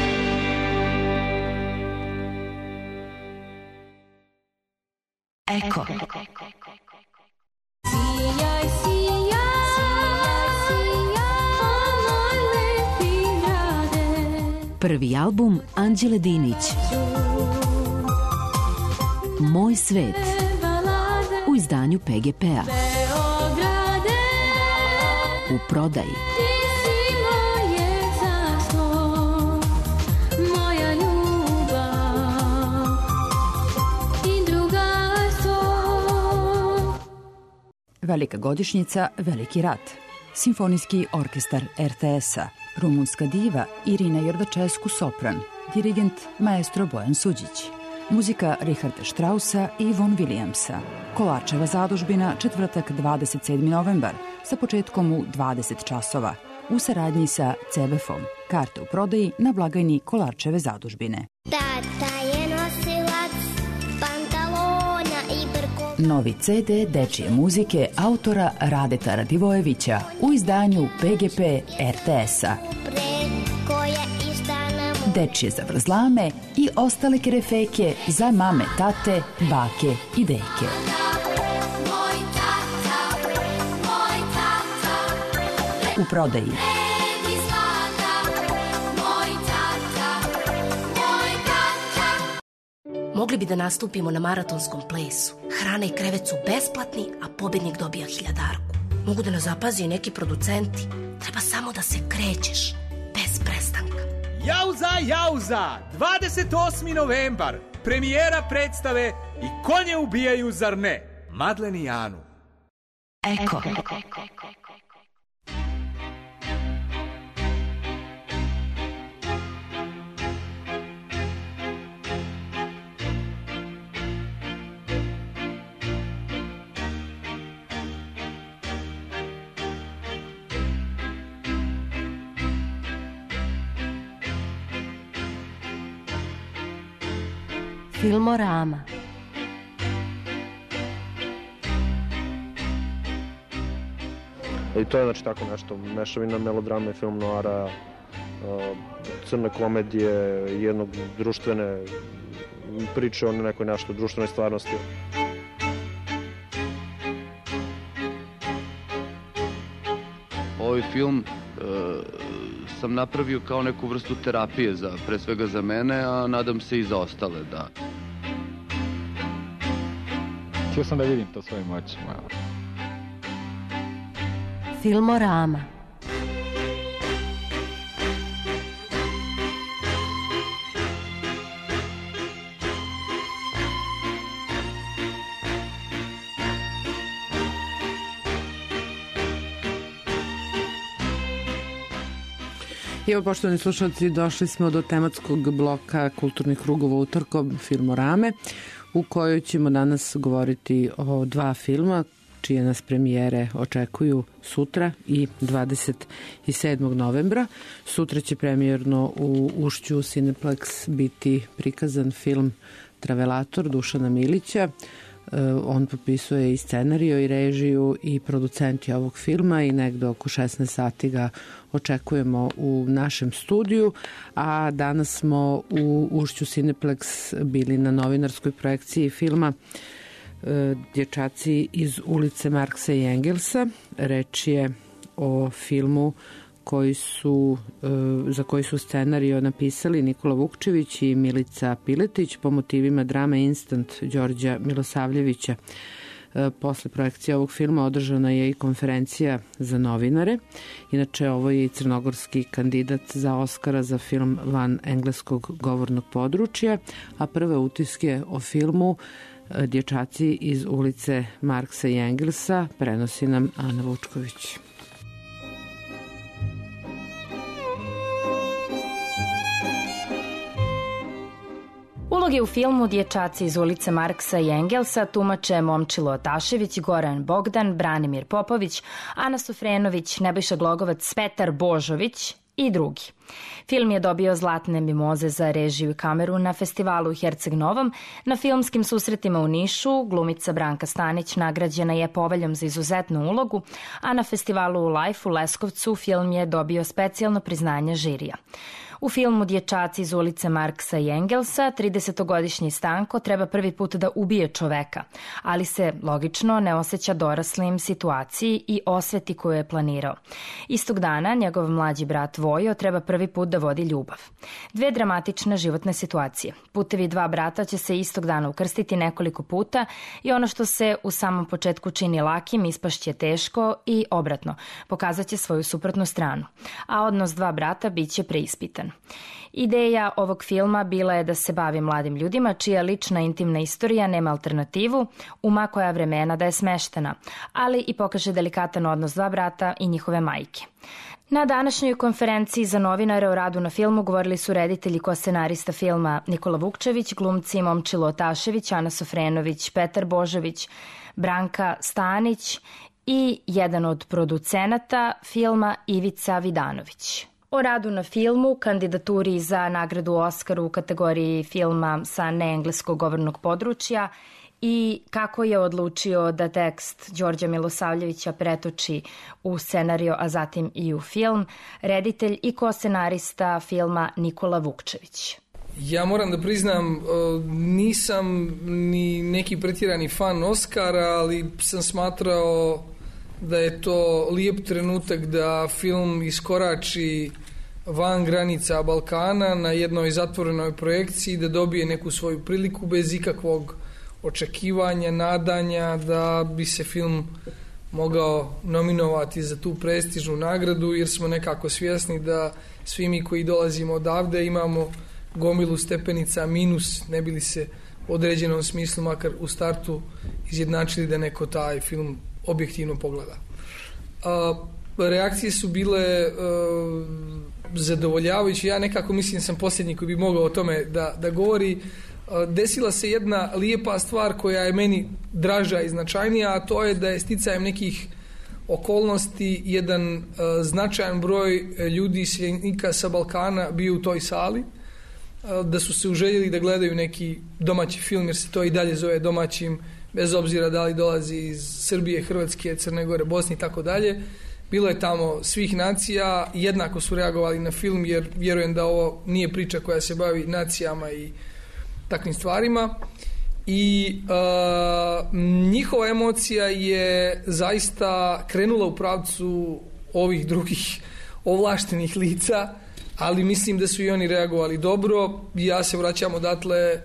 Ecco. Prvi album Anđele Dinić, Moj svet, u izdanju P G P-a. U prodaji. Velika godišnjica, Veliki rat. Simfonijski orkestar R T S-a. Rumunska diva Irina Jerdačesku sopran. dirigent maestro Bojan Suđić. Muzika Richarda Straussa i Von Williamsa. Kolarčeva zadužbina, četvrtak dvadeset sedmi novembar, sa početkom u dvadeset časova, u saradnji sa C B F-om. Karte u prodaji na blagajni Kolarčeve zadužbine. Tata je nosilac pantalona i brko. Novi C D dečije muzike autora Radeta Radivojevića u izdanju P G P R T S-a. Dečije zavrzlame i ostale kerefeke za mame, tate, bake i deke. U prodaji. Mogli bi da nastupimo na maratonskom plesu. Hrana i krevet su besplatni, a pobednik dobija hiljadarku. Mogu da nas zapazi i neki producenti. Treba samo da se krećeš, bez prestanka. Jauza, jauza! dvadeset osmi novembar. Premijera predstave I konje ubijaju, zar ne? Madlen i Anu. Eko. Filmorama. I to je znači tako nešto, mešavina melodrame i film noara, crne komedije, jednog društvene priče o nekoj nešto društvenoj stvarnosti. Ovaj film e, sam napravio kao neku vrstu terapije, za, pre svega za mene, a nadam se i za ostale, da. Htio sam da vidim to svojim očima. Filmorama. I evo, poštovani slušalci, došli smo do tematskog bloka kulturnih krugova utorkom Filmorame, u kojoj ćemo danas govoriti o dva filma čije nas premijere očekuju sutra i dvadeset sedmog novembra. Sutra će premijerno u Ušću Cineplex biti prikazan film Travelator Dušana Milića. On popisuje i scenario i režiju i producenti ovog filma i negde oko šesnaest sati ga očekujemo u našem studiju, a danas smo u Ušću Cineplex bili na novinarskoj projekciji filma Dječaci iz ulice Marksa i Engelsa. Reč je o filmu koji su, za koji su scenario napisali Nikola Vukčević i Milica Piletić po motivima drame Instant Đorđa Milosavljevića. Posle projekcije ovog filma održana je i konferencija za novinare. Inače, ovo je i crnogorski kandidat za Oskara za film van engleskog govornog područja, a prve utiske o filmu Dječaci iz ulice Marksa i Engelsa prenosi nam Ana Vučković. Uloge u filmu Dječaci iz ulice Marksa i Engelsa tumače Momčilo Otašević, Goran Bogdan, Branimir Popović, Ana Sofrenović, Nebojša Glogovac, Petar Božović i drugi. Film je dobio zlatne mimoze za režiju i kameru na festivalu u Herceg Novom. Na filmskim susretima u Nišu glumica Branka Stanić nagrađena je poveljom za izuzetnu ulogu, a na festivalu u Life u Leskovcu film je dobio specijalno priznanje žirija. U filmu Dječaci iz ulice Marksa i Engelsa tridesetogodišnji Stanko treba prvi put da ubije čoveka, ali se logično ne osjeća doraslim situaciji i osveti koju je planirao. Istog dana njegov mlađi brat Vojo treba prvi put da vodi ljubav. Dve dramatične životne situacije. Putevi dva brata će se istog dana ukrstiti nekoliko puta i ono što se u samom početku čini lakim ispašće teško i obratno, pokazat će svoju suprotnu stranu, a odnos dva brata bit će preispitan. Ideja ovog filma bila je da se bavi mladim ljudima čija lična intimna istorija nema alternativu, u ma koja vremena da je smeštena, ali i pokaže delikatan odnos dva brata i njihove majke. Na današnjoj konferenciji za novinare o radu na filmu govorili su reditelj i ko-scenarista filma Nikola Vukčević, glumci Momčilo Otašević, Ana Sofrenović, Petar Božović, Branka Stanić i jedan od producenata filma Ivica Vidanović. O radu na filmu, kandidaturi za nagradu Oskar u kategoriji filma sa neengleskog govornog područja i kako je odlučio da tekst Đorđa Milosavljevića pretoči u scenario, a zatim i u film, reditelj i ko-scenarista filma Nikola Vukčević. Ja moram da priznam, nisam ni neki pretjerani fan Oskara, ali sam smatrao da je to lijep trenutak da film iskorači van granica Balkana na jednoj zatvorenoj projekciji, da dobije neku svoju priliku bez ikakvog očekivanja, nadanja da bi se film mogao nominovati za tu prestižnu nagradu, jer smo nekako svjesni da svi mi koji dolazimo odavde imamo gomilu stepenica minus, ne bi li se u određenom smislu makar u startu izjednačili da neko taj film objektivno pogleda. A, reakcije su bile a, zadovoljavajuće. Ja nekako mislim sam posljednji koji bi mogao o tome da, da govori. A, desila se jedna lijepa stvar koja je meni draža i značajnija, a to je da je sticajem nekih okolnosti jedan a, značajan broj ljudi iseljenika sa Balkana bio u toj sali, a, da su se uželjeli da gledaju neki domaći film, jer se to i dalje zove domaćim, bez obzira da li dolazi iz Srbije, Hrvatske, Crne Gore, Bosne i tako dalje. Bilo je tamo svih nacija, jednako su reagovali na film, jer vjerujem da ovo nije priča koja se bavi nacijama i takvim stvarima. I uh, njihova emocija je zaista krenula u pravcu ovih drugih ovlaštenih lica, ali mislim da su i oni reagovali dobro. Ja se vraćam odatle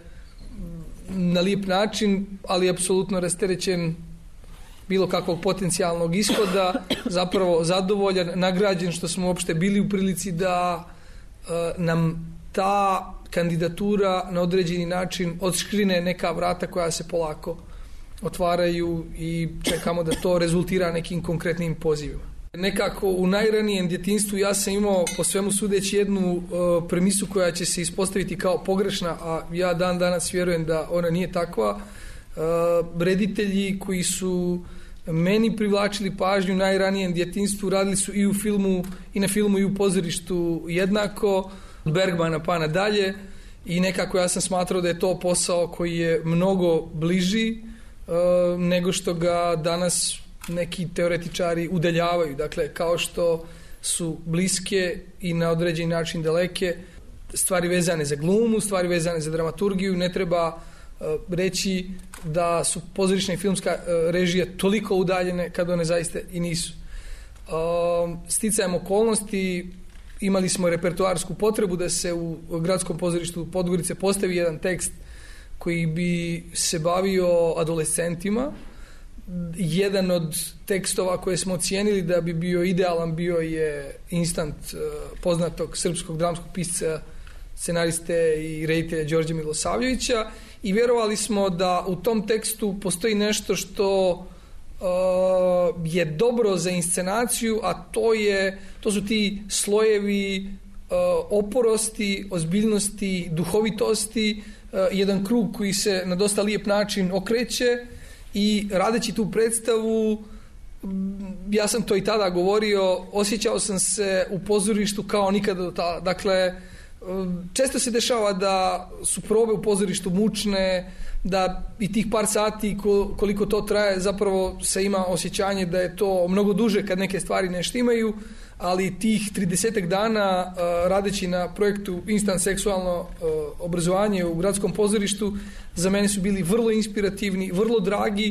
na lijep način, ali apsolutno rasterećen bilo kakvog potencijalnog ishoda, zapravo zadovoljan, nagrađen što smo uopšte bili u prilici da uh, nam ta kandidatura na određeni način odškrine neka vrata koja se polako otvaraju i čekamo da to rezultira nekim konkretnim pozivima. Nekako u najranijem djetinjstvu ja sam imao po svemu sudeći jednu uh, premisu koja će se ispostaviti kao pogrešna, a ja dan danas vjerujem da ona nije takva. Uh, reditelji koji su meni privlačili pažnju u najranijem djetinjstvu radili su i u filmu i na filmu i u pozorištu jednako, od Bergmana pa nadalje, i nekako ja sam smatrao da je to posao koji je mnogo bliži uh, nego što ga danas neki teoretičari udaljavaju. Dakle, kao što su bliske i na određeni način daleke stvari vezane za glumu, stvari vezane za dramaturgiju, ne treba uh, reći da su pozorišna i filmska uh, režija toliko udaljene kad one zaista i nisu. Uh, sticajem okolnosti imali smo repertoarsku potrebu da se u Gradskom pozorištu Podgorice postavi jedan tekst koji bi se bavio adolescentima. Jedan od tekstova koje smo ocijenili da bi bio idealan bio je Instant poznatog srpskog dramskog pisca, scenariste i reditelja Đorđa Milosavljevića, i vjerovali smo da u tom tekstu postoji nešto što uh, je dobro za inscenaciju, a to je to su ti slojevi uh, oporosti, ozbiljnosti, duhovitosti, uh, jedan krug koji se na dosta lijep način okreće. I radeći tu predstavu, ja sam to i tada govorio, osjećao sam se u pozorištu kao nikada do tada. Dakle, često se dešava da su probe u pozorištu mučne, da i tih par sati koliko to traje zapravo se ima osjećanje da je to mnogo duže kad neke stvari ne štimaju, ali tih tridesetak dana radeći na projektu Instant seksualno obrazovanje u Gradskom pozorištu za mene su bili vrlo inspirativni, vrlo dragi,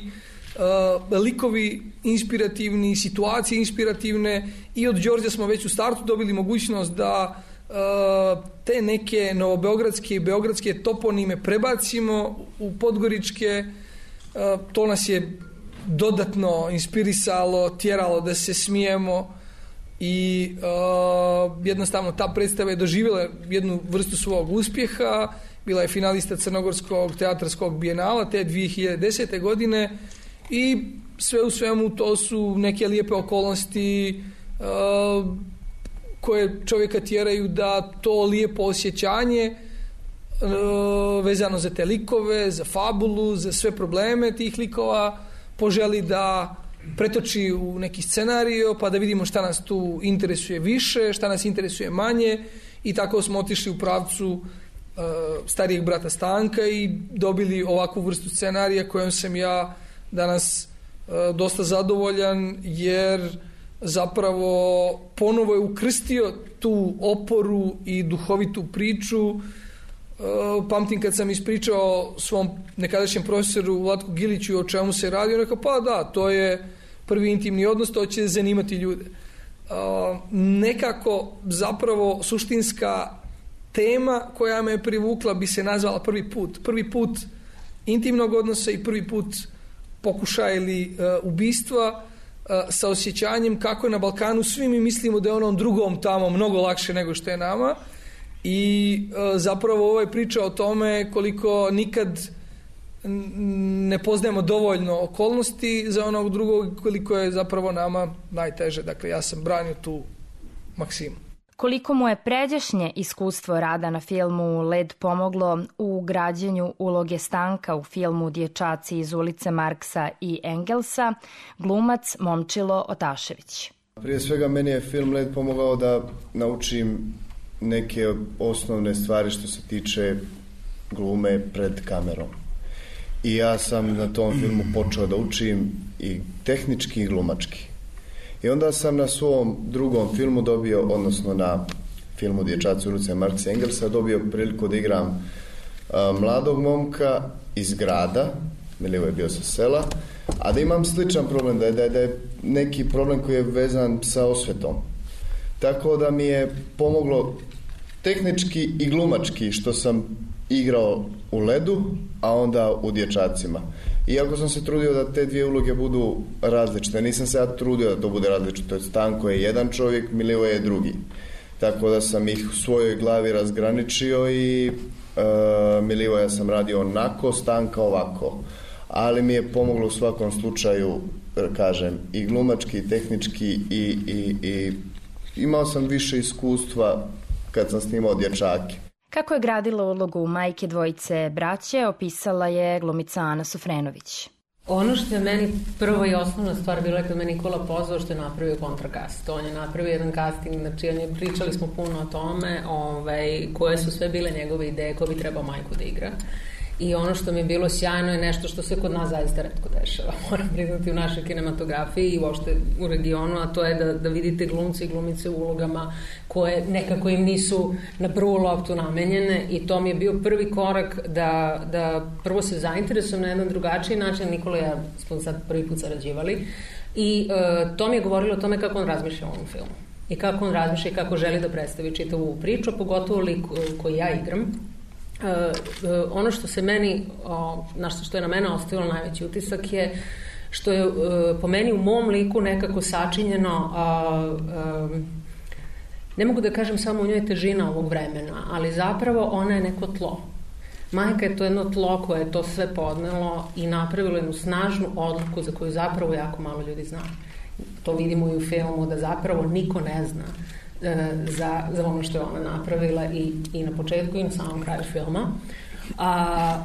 likovi inspirativni, situacije inspirativne, i od Đorđa smo već u startu dobili mogućnost da te neke novobeogradske i beogradske toponime prebacimo u podgoričke. To nas je dodatno inspirisalo, tjeralo da se smijemo i uh, jednostavno ta predstava je doživjela jednu vrstu svog uspjeha. Bila je finalista Crnogorskog teatarskog bijenala te dvije hiljade desete. godine i sve u svemu to su neke lijepe okolnosti. Uh, koje čovjeka tjeraju da to lijepo osjećanje vezano za te likove, za fabulu, za sve probleme tih likova poželi da pretoči u neki scenario, pa da vidimo šta nas tu interesuje više, šta nas interesuje manje, i tako smo otišli u pravcu uh, starijeg brata Stanka i dobili ovakvu vrstu scenarija kojom sam ja danas uh, dosta zadovoljan, jer zapravo ponovo je ukrstio tu oporu i duhovitu priču. Uh, pamtim kad sam ispričao svom nekadašnjem profesoru Vlatku Giliću o čemu se radi, on rekao, pa da, to je prvi intimni odnos, to će zanimati ljude. Uh, nekako zapravo suštinska tema koja me privukla bi se nazvala prvi put. Prvi put intimnog odnosa i prvi put pokušaja ili uh, ubistva uh, sa osjećanjem kako je na Balkanu svi mi mislimo da je onom drugom tamo mnogo lakše nego što je nama. I e, zapravo ovo je priča o tome koliko nikad ne poznajemo dovoljno okolnosti za onog drugog, koliko je zapravo nama najteže. Dakle, ja sam branio tu maksimu. Koliko mu je pređašnje iskustvo rada na filmu Led pomoglo u građenju uloge Stanka u filmu Dječaci iz ulice Marksa i Engelsa, glumac Momčilo Otašević. Prije svega meni je film Led pomogao da naučim neke osnovne stvari što se tiče glume pred kamerom. I ja sam na tom filmu počeo da učim i tehnički i glumački. I onda sam na svom drugom filmu dobio, odnosno na filmu Dječaci ulice Marksa i Engelsa, dobio priliku da igram a, mladog momka iz grada, Milivo je bio sa sela, a da imam sličan problem, da je, da je, da je neki problem koji je vezan sa osvetom. Tako da mi je pomoglo tehnički i glumački što sam igrao u Ledu, a onda u Dječacima. Iako sam se trudio da te dvije uloge budu različite, nisam se ja trudio da to bude različito. Stanko je jedan čovjek, Milivo je drugi. Tako da sam ih u svojoj glavi razgraničio i uh, Milivo ja sam radio onako, Stanka ovako. Ali mi je pomoglo u svakom slučaju, kažem, i glumački, i tehnički, i, i, i imao sam više iskustva kad sam snimao Dječake. Kako je gradila ulogu majke dvojice braće, opisala je glumica Ana Sofrenović. Ono što je meni prva i osnovna stvar bila kad me Nikola pozvao što je napravio kontrakast. On je napravio jedan casting, znači pričali smo puno o tome, ovaj, koje su sve bile njegove ideje, ko bi trebao majku da igra. I ono što mi je bilo sjajno je nešto što se kod nas zaista retko dešava, moram priznati, u našoj kinematografiji i uopšte u regionu, a to je da, da vidite glumce i glumice u ulogama koje nekako im nisu na prvu loptu namenjene, i to mi je bio prvi korak da, da prvo se zainteresujem na jedan drugačiji način. Nikola i ja smo sad prvi put sarađivali i uh, to mi je govorilo o tome kako on razmišlja o ovom filmu i kako on razmišlja i kako želi da predstavi čitavu priču, pogotovo lik koji ja igram. Uh, uh, ono što se meni, uh, na što, što je na mene ostavilo najveći utisak je što je uh, po meni u mom liku nekako sačinjeno, uh, uh, ne mogu da kažem samo u njoj težina ovog vremena, ali zapravo ona je neko tlo. Majka je to jedno tlo koje je to sve podnelo i napravilo jednu snažnu odluku za koju zapravo jako malo ljudi zna. To vidimo i u filmu, da zapravo niko ne zna Za, za ono što je ona napravila i, i na početku i na samom kraju filma. A,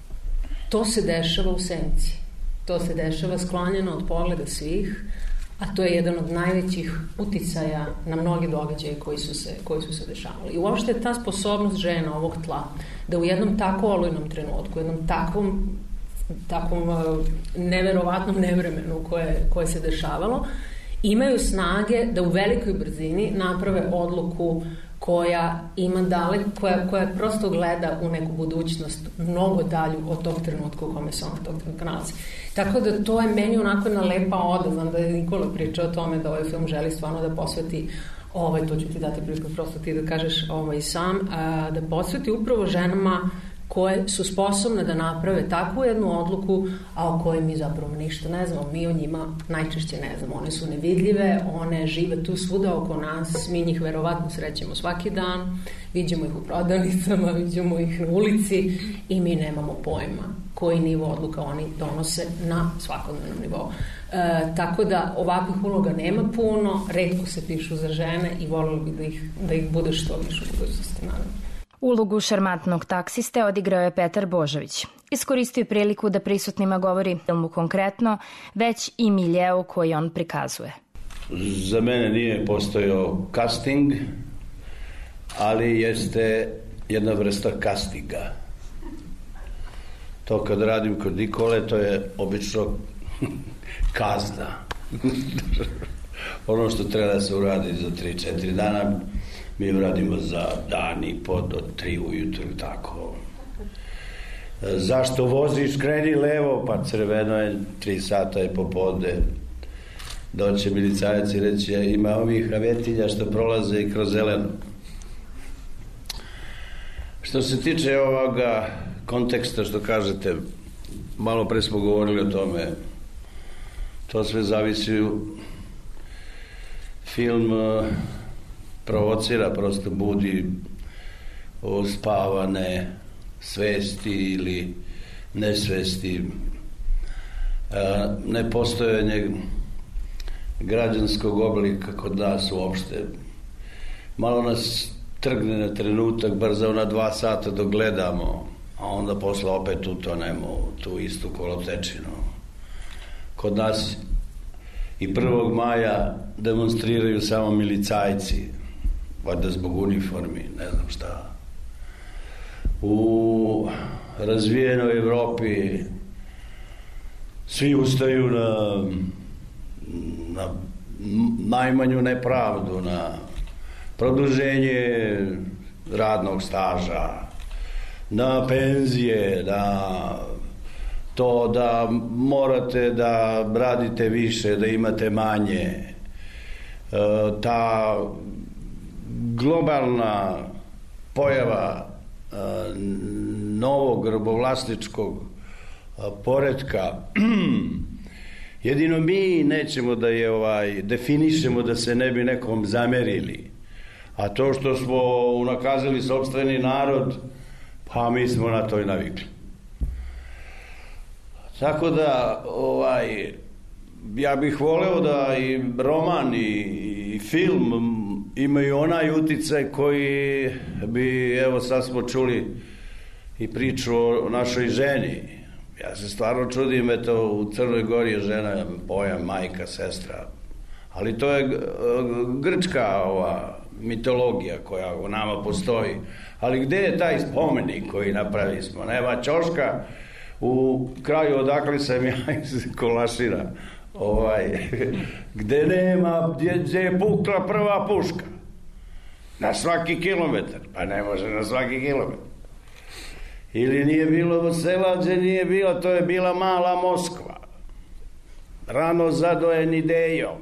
to se dešava u senci. To se dešava sklonjeno od pogleda svih, a to je jedan od najvećih uticaja na mnoge događaje koji su se, koji su se dešavali. I uopšte ta sposobnost žena ovog tla da u jednom tako olujnom trenutku, u jednom takvom, takvom neverovatnom nevremenu koje, koje se dešavalo, imaju snage da u velikoj brzini naprave odluku koja ima dalek, koja, koja prosto gleda u neku budućnost mnogo dalju od tog trenutka u kome se ona tog trenutka nalazi. Tako da to je meni onako jedna lepa oda. Znam da je Nikola pričao o tome da ovaj film želi stvarno da posveti, ovaj, to ću ti dati priliku prosto ti da kažeš ovaj, sam, a, da posveti upravo ženama koje su sposobne da naprave takvu jednu odluku, a o kojoj mi zapravo ništa ne znamo. Mi o njima najčešće ne znamo. One su nevidljive, one žive tu svuda oko nas, mi njih verovatno srećemo svaki dan, viđemo ih u prodavnicama, viđemo ih na ulici i mi nemamo pojma koji nivo odluka oni donose na svakodnevnom nivou. E, tako da ovakvih uloga nema puno, retko se pišu za žene i volilo bi da ih, da ih bude što više u budućnosti, naravno. Ulogu šarmantnog taksiste odigrao je Petar Božović. Iskoristio je priliku da prisutnima govori filmu konkretno, već i miljeu koji on prikazuje. Za mene nije postojao casting, ali jeste jedna vrsta castinga. To kad radim kod Nikole, to je obično kazna. Ono što treba da se uradi za tri četiri dana, mi uradimo za dan i po do tri ujutru, tako. Zašto voziš, kreni levo, pa crveno je, tri sata je popodne. Doće milicajac i reći, ima ovih ravetilja što prolaze i kroz zeleno. Što se tiče ovoga konteksta što kažete, malo pre smo govorili o tome, to sve zavisi, film provocira, prosto budi uspavane svesti ili nesvesti, nepostojanje građanskog oblika kod nas uopšte. Malo nas trgne na trenutak, bar za ona dva sata dok gledamo, a onda posle opet utonemo u tu istu kolotečinu. Kod nas i prvog maja demonstriraju samo milicajci, valjda zbog uniformi, ne znam šta. U razvijenoj Evropi svi ustaju na, na najmanju nepravdu, na produženje radnog staža, na penzije, na to da morate da radite više, da imate manje. Ta globalna pojava novog robovlasničkog poretka, jedino mi nećemo da je ovaj, definišemo da se ne bi nekom zamerili. A to što smo unakazali sopstveni narod, pa mi smo na to i navikli. Tako da, ovaj, ja bih voleo da i roman i, i film imaju onaj uticaj koji bi, evo sad smo čuli i priču o našoj ženi. Ja se stvarno čudim, eto, u Crnoj Gori je žena pojam majka, sestra. Ali to je grčka ova mitologija koja u nama postoji. Ali gde je taj spomenik koji napravili smo? Nema ćoška u kraju odakle sam ja iz Kolašira. Ovaj, gde nema, gdje, gdje je pukla prva puška. Na svaki kilometar. Pa ne može na svaki kilometar. Ili nije bilo sela gdje nije bilo, to je bila mala Moskva. Rano zadojen idejom.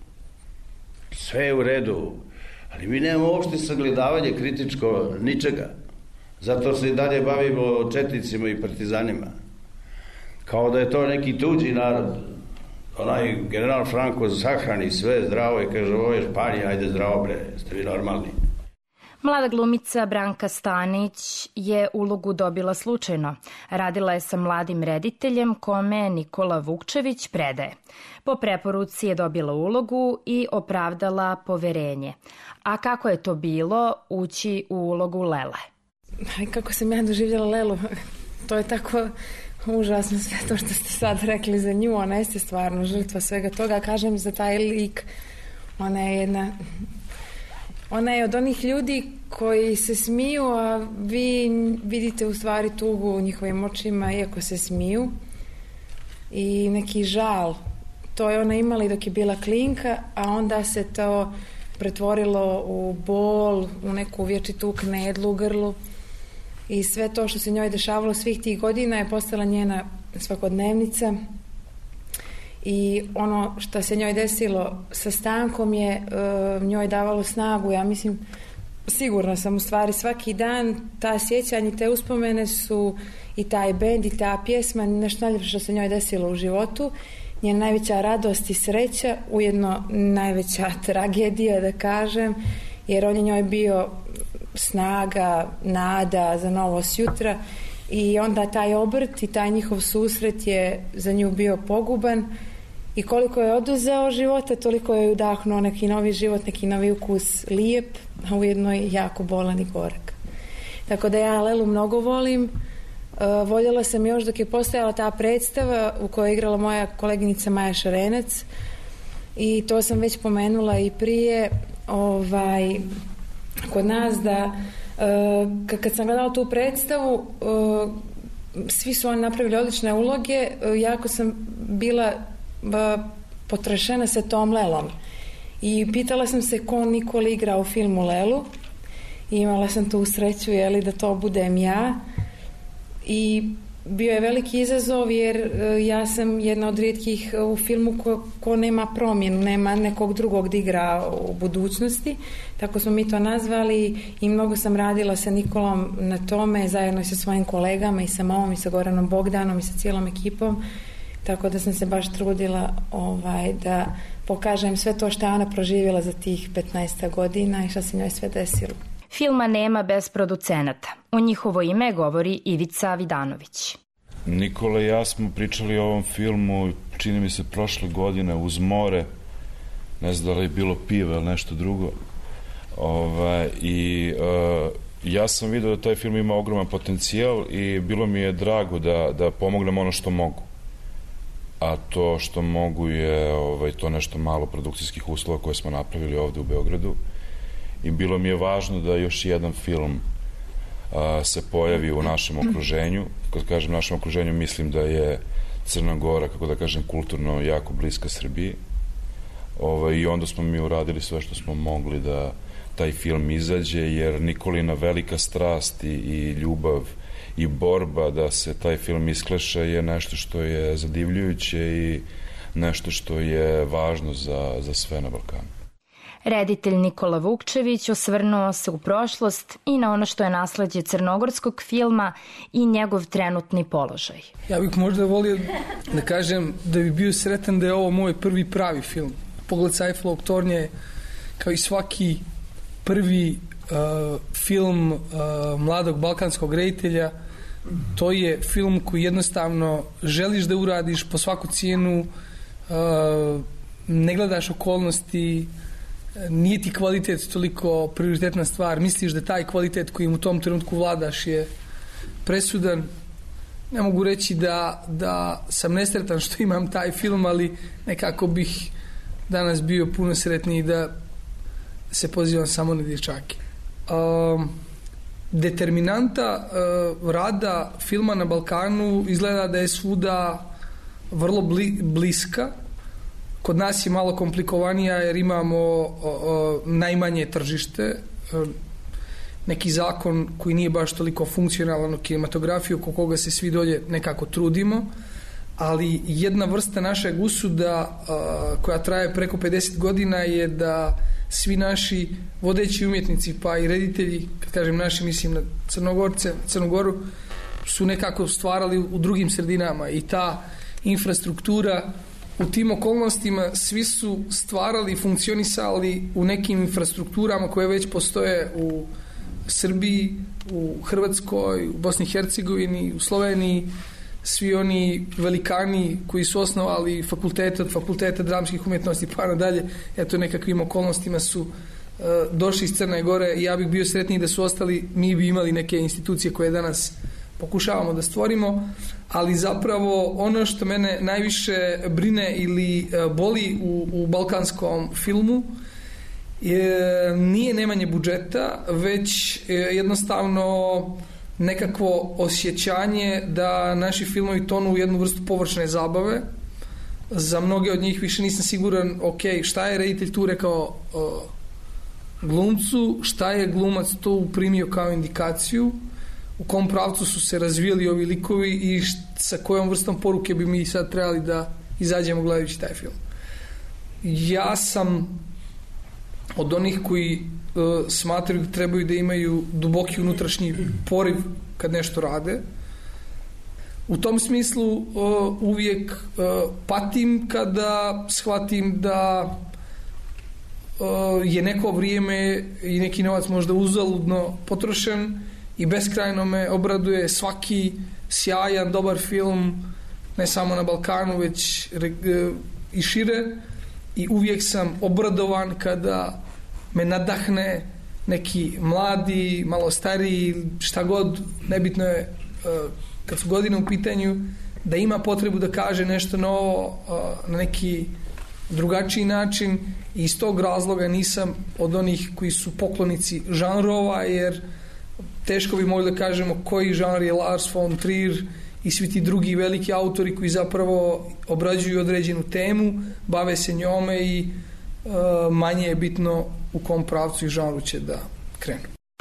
Sve je u redu. Ali mi nemamo uopšte sagledavanje kritičko ničega. Zato se i dalje bavimo četnicima i partizanima. Kao da je to neki tuđi narod. Onaj general Franco sahrani sve zdravo i kaže, ovo je Španija, ajde zdravo bre, ste vi normalni. Mlada glumica Branka Stanić je ulogu dobila slučajno. Radila je sa mladim rediteljem kome Nikola Vukčević predaje. Po preporuci je dobila ulogu i opravdala poverenje. A kako je to bilo ući u ulogu Lele? Kako sam ja doživjela Lelu, to je tako užasno sve to što ste sad rekli za nju. Ona jeste stvarno žrtva svega toga. Kažem za taj lik, ona je jedna... Ona je od onih ljudi koji se smiju, a vi vidite u stvari tugu u njihovim očima, iako se smiju. I neki žal. To je ona imala i dok je bila klinka, a onda se to pretvorilo u bol, u neku vječitu knedlu u grlu. I sve to što se njoj dešavalo svih tih godina je postala njena svakodnevnica. I ono što se njoj desilo sa Stankom je uh, njoj davalo snagu. Ja mislim, sigurno sam u stvari svaki dan ta sjećanja i te uspomene su i taj bend i ta pjesma nešto najljepše što se njoj desilo u životu. Njena najveća radost i sreća, ujedno najveća tragedija da kažem, jer on je njoj bio snaga, nada za novo sjutra i onda taj obrt i taj njihov susret je za nju bio poguban i koliko je oduzeo života, toliko je udahnuo neki novi život, neki novi ukus, lijep, a ujedno i jako bolan i gorak. Tako da ja Lelu mnogo volim. Uh, voljela sam još dok je postojala ta predstava u kojoj je igrala moja koleginica Maja Šarenac i to sam već pomenula i prije ovaj, kod nas da uh, kad sam gledala tu predstavu uh, svi su oni napravili odlične uloge, uh, jako sam bila uh, potrešena sa tom Lelom i pitala sam se ko Nikoli igra u filmu Lelu i imala sam tu sreću jeli, da to budem ja i bio je veliki izazov jer uh, ja sam jedna od rijetkih u filmu ko, ko nema promjenu, nema nekog drugog da igra u budućnosti, tako smo mi to nazvali i mnogo sam radila sa Nikolom na tome zajedno sa svojim kolegama i sa momom i sa Goranom Bogdanom i sa cijelom ekipom, tako da sam se baš trudila ovaj, da pokažem sve to što je ona proživjela za tih petnaest godina i što se njoj sve desilo. Filma nema bez producenata. U njihovo ime govori Ivica Vidanović. Nikola i ja smo pričali o ovom filmu, čini mi se prošle godine, uz more, ne znam da li je bilo piva ili nešto drugo. Ovaj, I uh, ja sam vidio da taj film ima ogroman potencijal i bilo mi je drago da, da pomognem ono što mogu. A to što mogu je ovaj, to nešto malo produkcijskih uslova koje smo napravili ovde u Beogradu. I bilo mi je važno da još jedan film a, se pojavi u našem okruženju. Kad kažem našem okruženju, mislim da je Crna Gora, kako da kažem, kulturno jako bliska Srbiji. Ovaj, I onda smo mi uradili sve što smo mogli da taj film izađe, jer Nikolina velika strast i, i ljubav i borba da se taj film iskleša je nešto što je zadivljujuće i nešto što je važno za, za sve na Balkanu. Reditelj Nikola Vukčević osvrnuo se u prošlost i na ono što je nasleđe crnogorskog filma i njegov trenutni položaj. Ja bih možda volio da kažem da bi bio sretan da je ovo moj prvi pravi film. Pogled sa Eiffelovog tornja je kao i svaki prvi uh, film uh, mladog balkanskog reditelja. To je film koji jednostavno želiš da uradiš po svaku cijenu, uh, ne gledaš okolnosti, nije ti kvalitet toliko prioritetna stvar, misliš da taj kvalitet koji u tom trenutku vladaš je presudan. Ne mogu reći da, da sam nesretan što imam taj film, ali nekako bih danas bio puno sretniji da se pozivam samo na dječake. Um, determinanta uh, rada filma na Balkanu izgleda da je svuda vrlo bli, bliska. Kod nas je malo komplikovanija jer imamo o, o, najmanje tržište, o, neki zakon koji nije baš toliko funkcionalan u kinematografiji, oko koga se svi dolje nekako trudimo, ali jedna vrsta našeg usuda a, koja traje preko pedeset godina je da svi naši vodeći umjetnici, pa i reditelji, kad kažem naši, mislim na Crnogorce, Crnogoru, su nekako stvarali u drugim sredinama i ta infrastruktura u tim okolnostima svi su stvarali i funkcionisali u nekim infrastrukturama koje već postoje u Srbiji, u Hrvatskoj, u Bosni i Hercegovini, u Sloveniji. Svi oni velikani koji su osnovali fakultete od fakulteta dramskih umjetnosti pa nadalje, eto nekakvim okolnostima su uh, došli iz Crne Gore i ja bih bio sretniji da su ostali, mi bi imali neke institucije koje danas pokušavamo da stvorimo, ali zapravo ono što mene najviše brine ili boli u, u balkanskom filmu je, nije nemanje budžeta, već jednostavno nekakvo osjećanje da naši filmovi tonu u jednu vrstu površne zabave. Za mnoge od njih više nisam siguran, ok, šta je reditelj tu rekao uh, glumcu, šta je glumac tu primio kao indikaciju, u kom pravcu su se razvijali ovi likovi i sa kojom vrstom poruke bi mi sad trebali da izađemo gledajući taj film. Ja sam od onih koji uh, smatraju da trebaju da imaju duboki unutrašnji poriv kad nešto rade. U tom smislu uh, uvijek uh, patim kada shvatim da uh, je neko vrijeme i neki novac možda uzaludno potrošen i beskrajno me obraduje svaki sjajan, dobar film, ne samo na Balkanu, već uh, i šire i uvijek sam obradovan kada me nadahne neki mladi, malo stariji, šta god, nebitno je kad su godine u pitanju, da ima potrebu da kaže nešto novo na neki drugačiji način i iz tog razloga nisam od onih koji su poklonici žanrova, jer teško bi mogli da kažemo koji žanr je Lars von Trier i svi ti drugi veliki autori koji zapravo obrađuju određenu temu, bave se njome i uh, manje je bitno u kom pravcu i žanru će da krenu.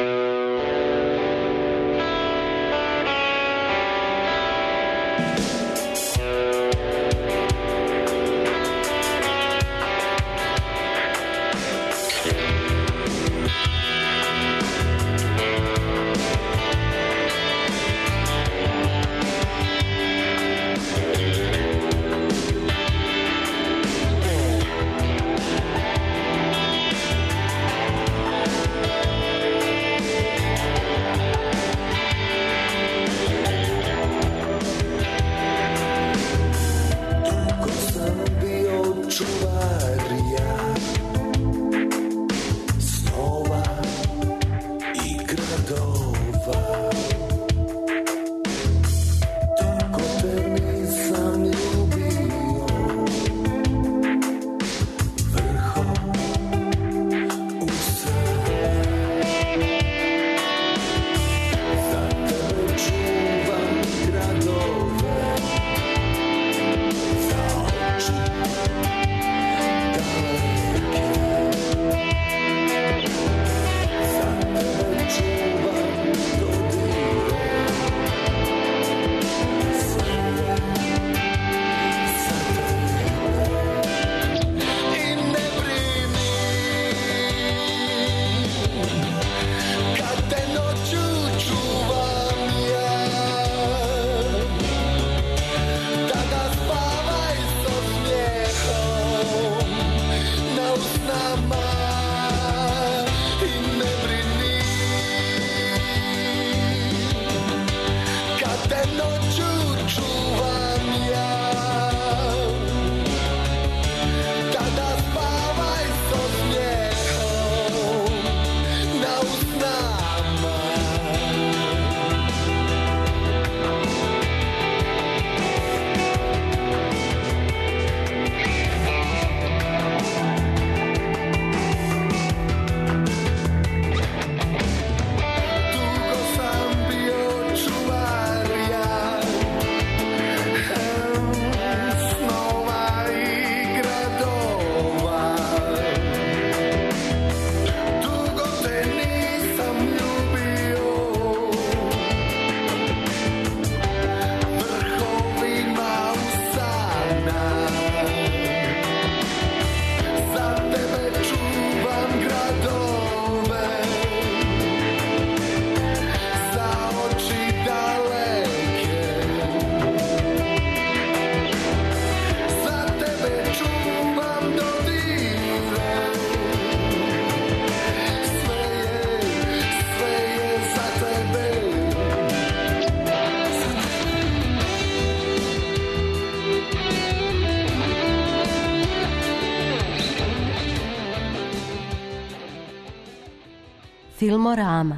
Filmorama.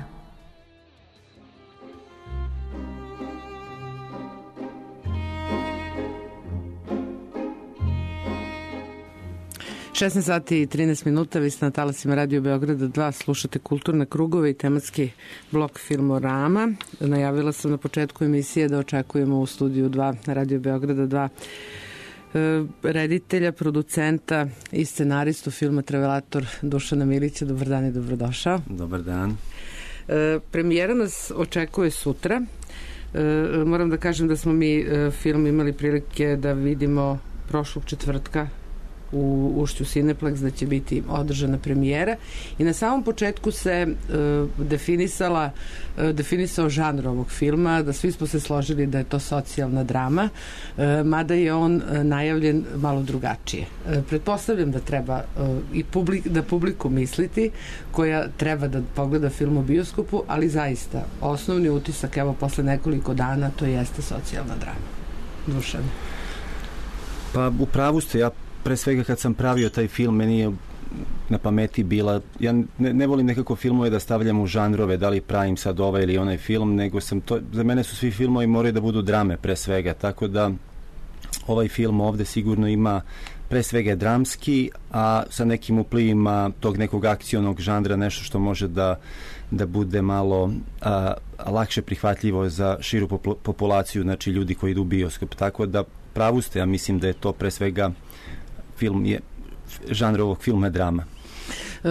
šesnaest sati i trinaest minuta, vi ste na talasima Radio Beograda dva, slušate kulturne krugove i tematski blok Filmorama. Najavila sam na početku emisije da očekujemo u studiju dva Radio Beograda dva reditelja, producenta i scenaristu filma Travelator Dušana Milića. Dobar dan i dobrodošao. Dobar dan. E, premijera nas očekuje sutra. E, moram da kažem da smo mi e, film imali prilike da vidimo prošlog četvrtka u Ušću Cineplex, da će biti održana premijera i na samom početku se uh, definisala uh, definisao žanr ovog filma, da svi smo se složili da je to socijalna drama, uh, mada je on uh, najavljen malo drugačije. Uh, pretpostavljam da treba uh, i publik, da publiku misliti koja treba da pogleda film u bioskopu, ali zaista osnovni utisak, evo posle nekoliko dana, to jeste socijalna drama. Dušan. Pa u pravu ste, ja pre svega kad sam pravio taj film, meni je na pameti bila, ja ne, ne volim nekako filmove da stavljam u žanrove, da li pravim sad ovaj ili onaj film, nego sam to, za mene su svi filmovi moraju da budu drame pre svega, tako da ovaj film ovde sigurno ima pre svega dramski, a sa nekim uplivima tog nekog akcionog žanra, nešto što može da, da bude malo a, lakše prihvatljivo za širu populaciju, znači ljudi koji idu u bioskop, tako da pravu ste, ja mislim da je to pre svega film je žanr ovog filma je drama. E,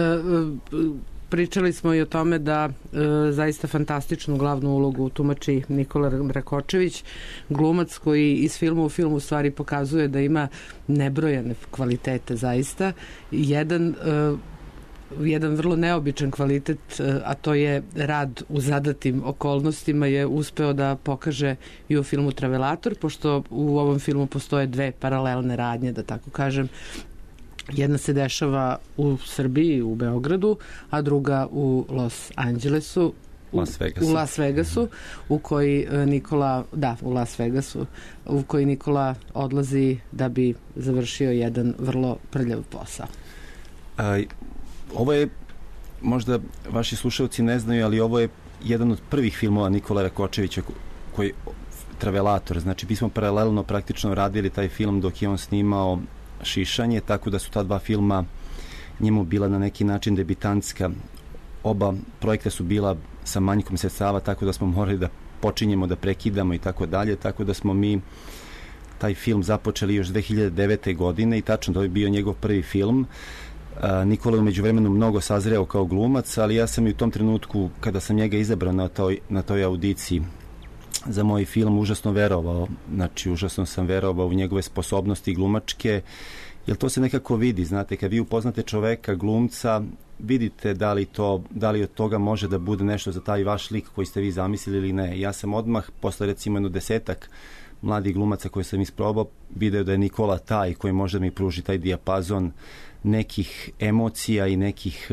pričali smo i o tome da e, zaista fantastičnu glavnu ulogu tumači Nikola Rakočević, glumac koji iz filma u filmu u stvari pokazuje da ima nebrojane kvalitete zaista. Jedan e, jedan vrlo neobičan kvalitet, a to je rad u zadatim okolnostima, je uspeo da pokaže i u filmu Travelator, pošto u ovom filmu postoje dve paralelne radnje, da tako kažem. Jedna se dešava u Srbiji, u Beogradu, a druga u Los Angelesu, u Las Vegasu. U Las Vegasu, u koji Nikola, da, u Las Vegasu, u koji Nikola odlazi da bi završio jedan vrlo prljav posao. A, ovo je, možda vaši slušalci ne znaju, ali ovo je jedan od prvih filmova Nikola Rakočevića koji, Travelator, znači mi smo paralelno praktično radili taj film dok je on snimao Šišanje, tako da su ta dva filma njemu bila na neki način debitantska. Oba projekta su bila sa manjkom sredstava, tako da smo morali da počinjemo, da prekidamo i tako dalje, tako da smo mi taj film započeli još dve hiljade devete. godine i tačno to je bio njegov prvi film. Nikola je umeđu vremenu mnogo sazreo kao glumac, ali ja sam i u tom trenutku kada sam njega izabrao na toj, na toj audiciji za moj film užasno verovao, znači užasno sam verovao u njegove sposobnosti glumačke, jer to se nekako vidi, znate, kad vi upoznate čoveka, glumca, vidite da li, to, da li od toga može da bude nešto za taj vaš lik koji ste vi zamislili ili ne. Ja sam odmah, posle recimo jedno desetak mladih glumaca koje sam isprobao, video da je Nikola taj koji može da mi pruži taj dijapazon nekih emocija i nekih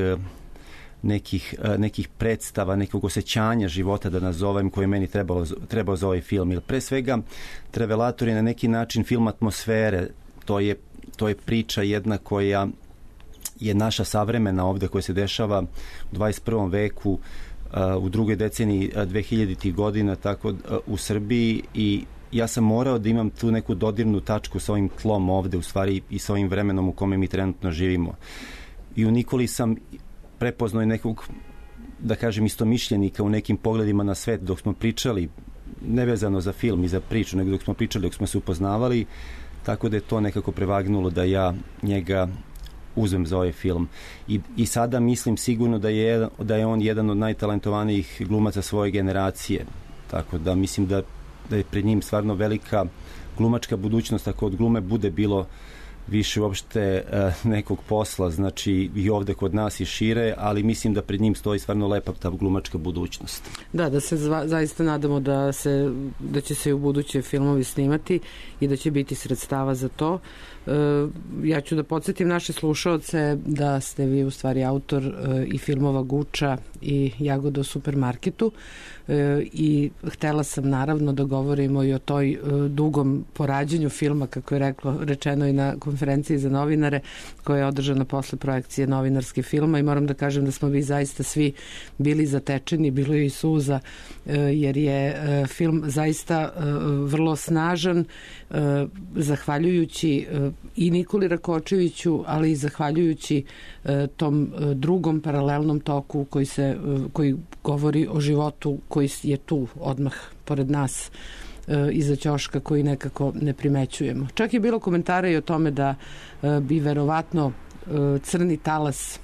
nekih, nekih predstava, nekog osjećanja života, da nazovem, koje je meni trebalo, trebao za ovaj film. Jer pre svega Travelator je na neki način film atmosfere, to je, to je priča jedna koja je naša savremena ovde, koja se dešava u dvadeset prvom veku, u drugoj deceniji dvehiljaditih godina, tako u Srbiji, i ja sam morao da imam tu neku dodirnu tačku sa ovim tlom ovde, u stvari i sa ovim vremenom u kome mi trenutno živimo. I u Nikoli sam prepoznao i nekog, da kažem, istomišljenika u nekim pogledima na svet dok smo pričali, nevezano za film i za priču, nego dok smo pričali, dok smo se upoznavali, tako da je to nekako prevagnulo da ja njega uzmem za ovaj film. I, i sada mislim sigurno da je, da je on jedan od najtalentovanijih glumaca svoje generacije. Tako da mislim da, da je pred njim stvarno velika glumačka budućnost, ako od glume bude bilo više uopšte uh, nekog posla, znači i ovde kod nas i šire, ali mislim da pred njim stoji stvarno lepa ta glumačka budućnost. Da, da se zva, zaista nadamo da, se, da će se u buduće filmovi snimati i da će biti sredstava za to. Uh, ja ću da podsjetim naše slušaoce da ste vi u stvari autor uh, i filmova Guča i Jagoda u supermarketu, uh, i htela sam naravno da govorimo i o toj uh, dugom porađenju filma, kako je reklo, rečeno i na konferenciji za novinare koja je održana posle projekcije novinarske filma, i moram da kažem da smo vi zaista svi bili zatečeni, bilo je i suza, uh, jer je uh, film zaista uh, vrlo snažan, uh, zahvaljujući uh, i Nikoli Rakočeviću, ali i zahvaljujući e, tom e, drugom paralelnom toku koji se e, koji govori o životu koji je tu odmah pored nas, e, iza ćoška, koji nekako ne primećujemo. Čak je bilo komentara i o tome da e, bi verovatno e, Crni talas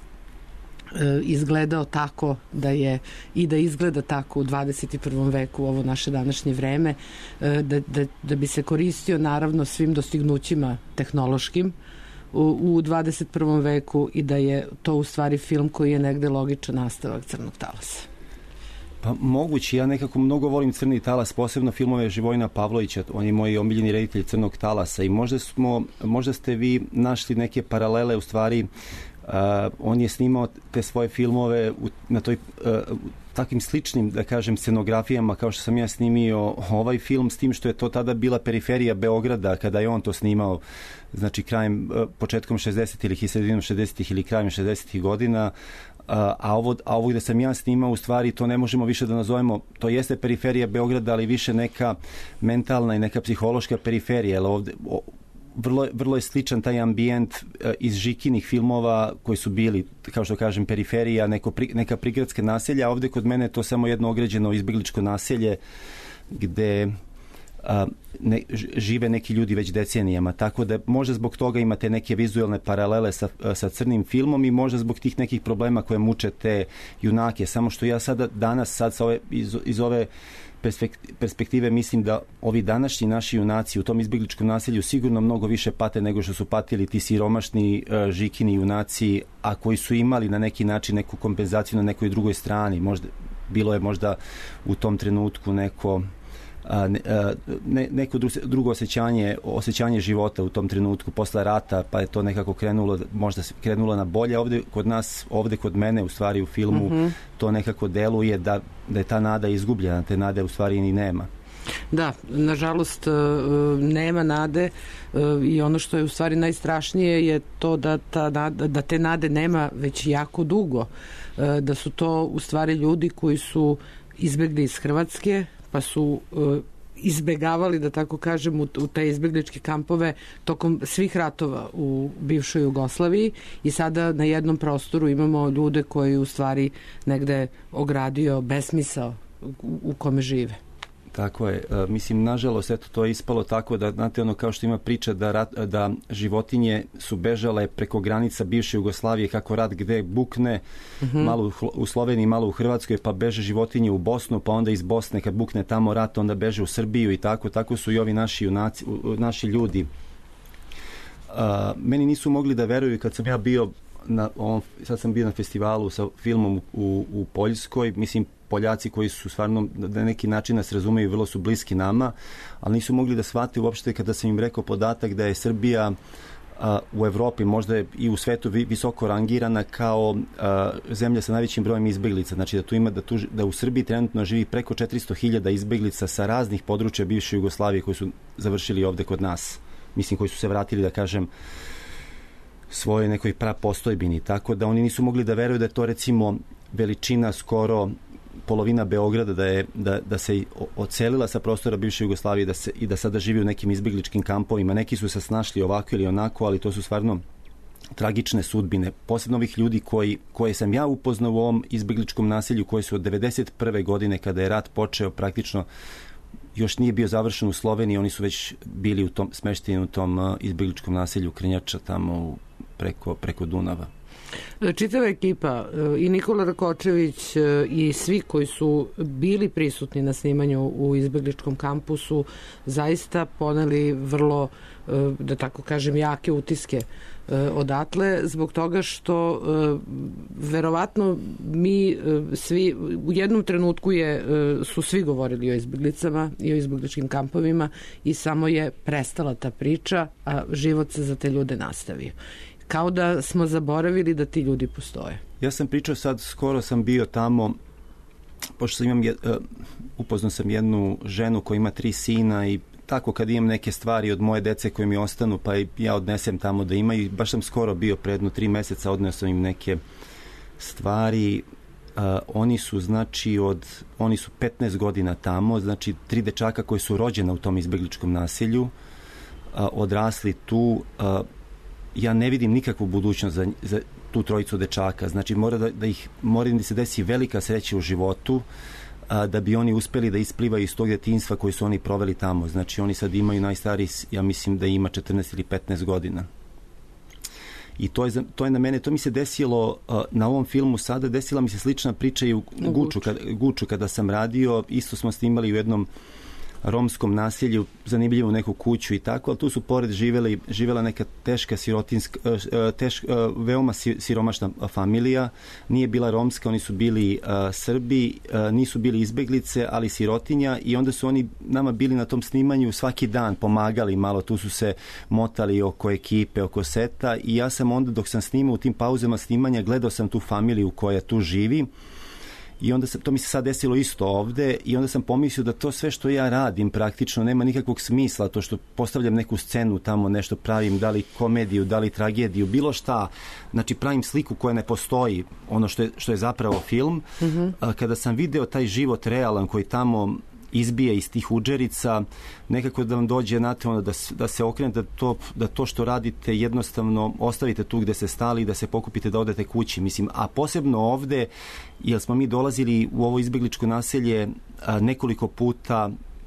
izgledao tako da je i da izgleda tako u dvadeset prvom veku, ovo naše današnje vreme, da, da, da bi se koristio naravno svim dostignućima tehnološkim u, u dvadeset prvom veku, i da je to u stvari film koji je negde logičan nastavak Crnog talasa. Pa moguće, ja nekako mnogo volim Crni talas, posebno filmove Živojina Pavlovića, on je moj omiljeni reditelj Crnog talasa, i možda smo, možda ste vi našli neke paralele, u stvari. Uh, on je snimao te svoje filmove u, na toj, uh, takvim sličnim, da kažem, scenografijama kao što sam ja snimio ovaj film, s tim što je to tada bila periferija Beograda kada je on to snimao, znači krajem, početkom šezdesetih ili sredinom šezdesetih ili krajem šezdesetih godina, a ovo, a ovo gde sam ja snimao, u stvari to ne možemo više da nazovemo, to jeste periferija Beograda, ali više neka mentalna i neka psihološka periferija, jer ovde vrlo, vrlo je sličan taj ambijent iz Žikinih filmova koji su bili, kao što kažem, periferija, neko, neka prigradska naselja, a ovde kod mene je to samo jedno ograđeno izbegličko naselje gde a, ne, žive neki ljudi već decenijama, tako da možda zbog toga imate neke vizualne paralele sa, sa crnim filmom i možda zbog tih nekih problema koje muče te junake, samo što ja sada danas sad sa ove, iz, iz ove perspektive mislim da ovi današnji naši junaci u tom izbegličkom naselju sigurno mnogo više pate nego što su patili ti siromašni uh, Žikini junaci, a koji su imali na neki način neku kompenzaciju na nekoj drugoj strani. Možda, bilo je možda u tom trenutku neko A, ne, a, ne, neko drugo osjećanje, osjećanje života u tom trenutku posle rata, pa je to nekako krenulo, možda krenulo na bolje. Ovde kod nas, ovde kod mene u stvari u filmu mm-hmm. to nekako deluje da, da je ta nada izgubljena, te nade u stvari ni nema. Da, nažalost nema nade i ono što je u stvari najstrašnije je to da, ta nada, da te nade nema već jako dugo, da su to u stvari ljudi koji su izbegli iz Hrvatske, pa su uh, izbegavali, da tako kažem, u, u te izbegličke kampove tokom svih ratova u bivšoj Jugoslaviji i sada na jednom prostoru imamo ljude koji u stvari negde ogradio besmisao u, u kome žive. Tako je. E, mislim, nažalost, eto, to je ispalo tako da, znate, ono kao što ima priča da, rat, da životinje su bežale preko granica bivše Jugoslavije, kako rat gde bukne, mm-hmm. malo u, u Sloveniji, malo u Hrvatskoj, pa beže životinje u Bosnu, pa onda iz Bosne kad bukne tamo rat, onda beže u Srbiju i tako, tako su i ovi naši junaci, naši ljudi. A, meni nisu mogli da veruju kad sam ja bio na ovom, sad sam bio na festivalu sa filmom u, u Poljskoj, mislim, Poljaci koji su stvarno na neki način nas razumeju, vrlo su bliski nama, ali nisu mogli da shvate uopšte kada sam im rekao podatak da je Srbija a, u Evropi, možda je i u svetu vi, visoko rangirana kao a, zemlja sa najvećim brojem izbeglica. Znači da tu ima da, tu, da u Srbiji trenutno živi preko četiristo hiljada izbeglica sa raznih područja bivše Jugoslavije koji su završili ovde kod nas. Mislim, koji su se vratili, da kažem, svojoj nekoj prapostojbini. Tako da oni nisu mogli da veruju da je to, recimo, veličina skoro polovina Beograda, da je da, da se odselila sa prostora bivše Jugoslavije da se, i da sada živi u nekim izbegličkim kampovima. Neki su se snašli ovako ili onako, ali to su stvarno tragične sudbine. Posebno ovih ljudi koji, koje sam ja upoznao u ovom izbegličkom naselju, koji su od devedeset prve godine, kada je rat počeo, praktično još nije bio završen u Sloveniji, oni su već bili u tom, smešteni u tom uh, izbegličkom naselju Krnjača, tamo u, preko, preko Dunava. Čitava ekipa, i Nikola Rakočević i svi koji su bili prisutni na snimanju u izbegličkom kampusu zaista poneli vrlo, da tako kažem, jake utiske odatle, zbog toga što verovatno mi svi u jednom trenutku je, su svi govorili o izbeglicama i o izbegličkim kampovima i samo je prestala ta priča, a život se za te ljude nastavio. Kao da smo zaboravili da ti ljudi postoje. Ja sam pričao sad, skoro sam bio tamo, pošto sam imam, uh, upoznao sam jednu ženu koja ima tri sina i tako kad imam neke stvari od moje dece koje mi ostanu, pa ja odnesem tamo da imaju. Baš sam skoro bio predno tri meseca, odneo sam im neke stvari. Uh, oni su, znači, od, oni su petnaest godina tamo, znači tri dečaka koji su rođena u tom izbegličkom naselju, uh, odrasli tu. Uh, ja ne vidim nikakvu budućnost za, za tu trojicu dečaka. Znači mora da, da ih mora da se desi velika sreća u životu a, da bi oni uspeli da isplivaju iz tog djetinjstva koji su oni proveli tamo. Znači oni sad imaju najstariji, ja mislim da ima četrnaest ili petnaest godina. I to je, to je na mene, to mi se desilo uh, na ovom filmu sada, desila mi se slična priča i u Guču, Guču. Kada, Guču kada sam radio, isto smo snimali u jednom romskom naselju, zanimljivu neku kuću i tako, ali tu su pored živeli, živela neka teška sirotinska, teš, veoma siromašna familija, nije bila romska, oni su bili uh, Srbi, uh, nisu bili izbeglice, ali sirotinja, i onda su oni nama bili na tom snimanju svaki dan, pomagali malo, tu su se motali oko ekipe, oko seta, i ja sam onda dok sam snimao u tim pauzama snimanja, gledao sam tu familiju koja tu živi. I onda sam, to mi se sad desilo isto ovde i onda sam pomislio da to sve što ja radim praktično nema nikakvog smisla, to što postavljam neku scenu tamo, nešto pravim, da li komediju, da li tragediju, bilo šta, znači pravim sliku koja ne postoji, ono što je, što je zapravo film. Mm-hmm. Kada sam video taj život realan koji tamo izbije iz tih udžerica, nekako da vam dođe, znate, ono, da, da se okrenete, da to, da to što radite jednostavno ostavite tu gde ste stali i da se pokupite da odete kući. Mislim, a posebno ovde, jer smo mi dolazili u ovo izbegličko naselje a, nekoliko puta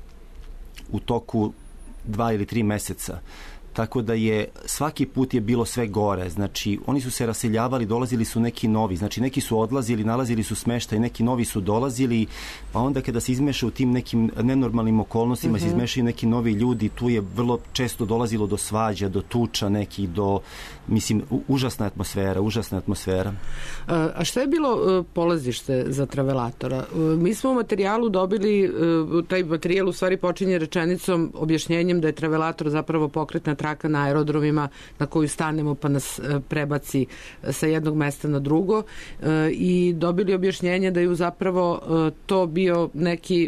u toku dva ili tri meseca. Tako da je, svaki put je bilo sve gore. Znači, oni su se raseljavali, dolazili su neki novi. Znači, neki su odlazili, nalazili su smeštaj, neki novi su dolazili, pa onda kada se izmeša u tim nekim nenormalnim okolnostima, mm-hmm. se izmešaju neki novi ljudi, tu je vrlo često dolazilo do svađa, do tuča nekih, do, mislim, užasna atmosfera, užasna atmosfera. A, a šta je bilo polazište za Travelatora? Mi smo u materijalu dobili, taj materijal u stvari počinje rečenicom, objašnjenjem da je Travelator zapravo pokretna traka na aerodromima na koju stanemo pa nas prebaci sa jednog mesta na drugo i dobili objašnjenje da je zapravo to bio neki